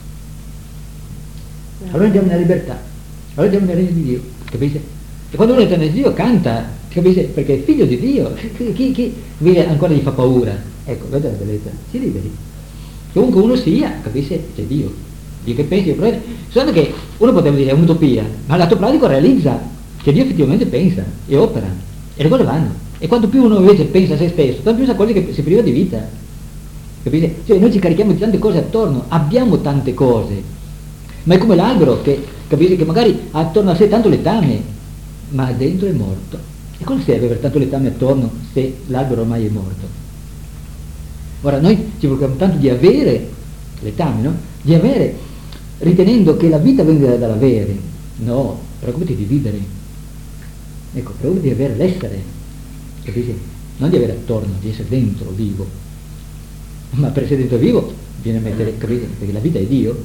Allora andiamo nella libertà, allora andiamo nel regno di Dio, capisci? E quando uno entra nel Dio canta, capisci? Perché è figlio di Dio, chi, chi, chi vive ancora gli fa paura? Ecco, vedete la bellezza, si liberi. Comunque uno sia, capisci? C'è Dio, Dio che pensi, soltanto che uno potrebbe dire è un'utopia, ma l'atto pratico realizza che Dio effettivamente pensa e opera, e le cose vanno. E quanto più uno invece pensa a se stesso, tanto più si accorge che si priva di vita, capite? Cioè noi ci carichiamo di tante cose attorno, abbiamo tante cose, ma è come l'albero che, capite, che magari ha attorno a sé tanto letame, ma dentro è morto. E cosa serve avere tanto letame attorno se l'albero ormai è morto? Ora noi ci preoccupiamo tanto di avere letame, no? Di avere, ritenendo che la vita venga dall'avere. No, preoccupati di vivere. Ecco, preoccupati di avere l'essere, capisci? Non di avere attorno, di essere dentro, vivo. Ma per essere dentro vivo viene a mettere, capite? Perché la vita è Dio.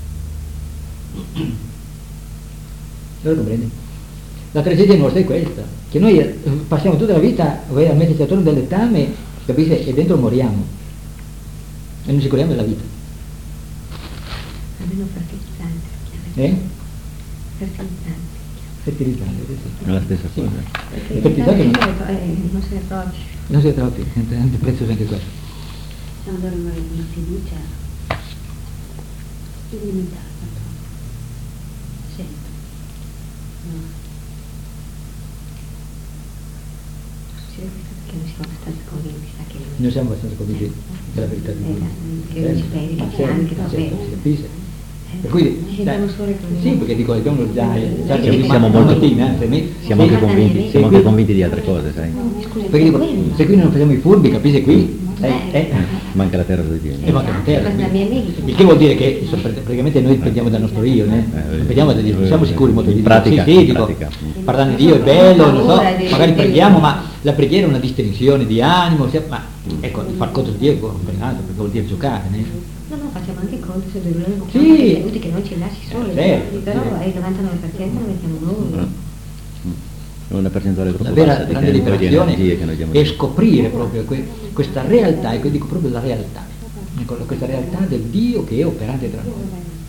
Allora comprendi? La tragedia nostra è questa, che noi passiamo tutta la vita a metterci attorno del letame, capite? E dentro moriamo. E non ci curiamo della vita. Almeno fertilizzante. Eh? Fertilizzante. Fertilizzante, sì. È la stessa Sì. cosa. Fertilizzante non, Eh, non se ne troppi. non si è troppi, è prezioso anche questo. Siamo dare una, una fiducia illimitata. Sempre. No. Sì, perché non siamo abbastanza convinti, sa che Noi siamo abbastanza convinti della verità di Dio. che non ci credi, Ma che certo, anche ma va certo, bene. si capisce. Per cui, Ci sentiamo dai, sole con sì, perché dico, abbiamo già, già Sì, siamo siamo molto molto- mattina, eh, me, Siamo sì, anche convinti, siamo qui- anche convinti di altre cose, sai? Scusa, perché dico, quello. se qui non facciamo i furbi, capisci qui? Eh, eh, Manca la terra sui piedi. e manca la terra. Ma la mia amica- Il che vuol dire che insomma, praticamente noi dipendiamo dal nostro io, né? Eh, Dipendiamo da Dio, non siamo sicuri molto di in Dio. pratica, Sì, sì, in dico, pratica. parlando di Dio è bello, non so, Paura di- magari di- preghiamo, ma la preghiera è una distensione di animo, sia- ma ecco, far conto di Dio è complicato, perché vuol dire giocare, né? No, no, facciamo anche conto se dobbiamo Sì. dei saluti che non ci lasci soli, Certo, però certo. è il novantanove per cento lo mettiamo noi. È una percentuale troppo La vera bassa di grande tempo e di energie che noi liberazione diamo. è scoprire proprio que- questa realtà, e dico proprio la realtà, ecco, questa realtà del Dio che è operante tra noi.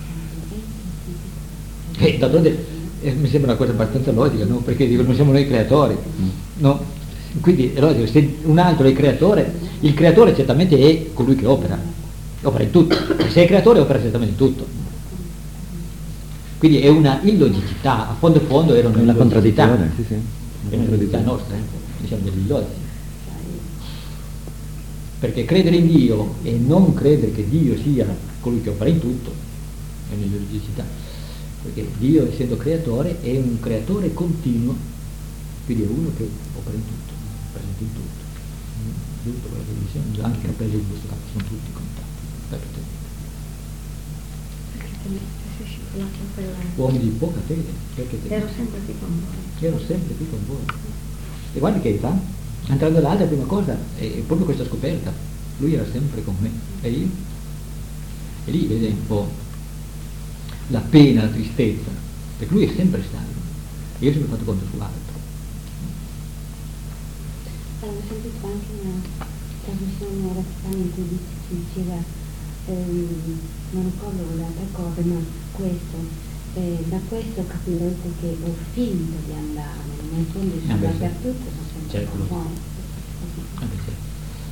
E d'altronde eh, mi sembra una cosa abbastanza logica, no? Perché dico, non siamo noi creatori, no? Quindi è logico, se un altro è il creatore, il creatore certamente è colui che opera, opera in tutto, se è creatore opera certamente in tutto. Quindi è una illogicità, a fondo fondo era una, È una illogicità. contraddizione, sì, sì. È una verità nostra, eh? Diciamo degli illogici. Perché credere in Dio e non credere che Dio sia colui che opera in tutto è un'illogicità. Perché Dio, essendo creatore, è un creatore continuo, quindi è uno che opera in tutto, presente in tutto. Tutto quello che diciamo, anche i capelli in questo caso sono tutti contati. Perfettamente. Perché te ne sei scivolato in quella... Uomini di poca fede, perché te Ero sempre qui con voi. ero sempre qui con voi. E guardi che fa, entrando l'altra prima cosa è proprio questa scoperta, lui era sempre con me, e io? E lì vede un po' la pena, la tristezza, perché lui è sempre stato, e io ho sempre fatto conto sull'altro. Avevo sentito anche una trasmissione orazione in cui si diceva, ehm, non ricordo le altre cose, ma questo, eh, da questo capirete che ho finto di andare, nel fondo sono Ah, beh, sì. dappertutto, sono sempre Certo. con voi. Ah, beh, sì.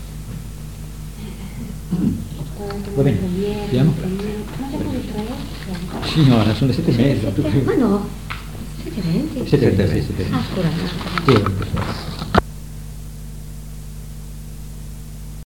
Va bene, andiamo? Ma dopo le tre? Signora, sono le sette e mezza. Ma no, siete venti? Sette e venti, sì, sette e venti. Ah, scusate. Sì, questo.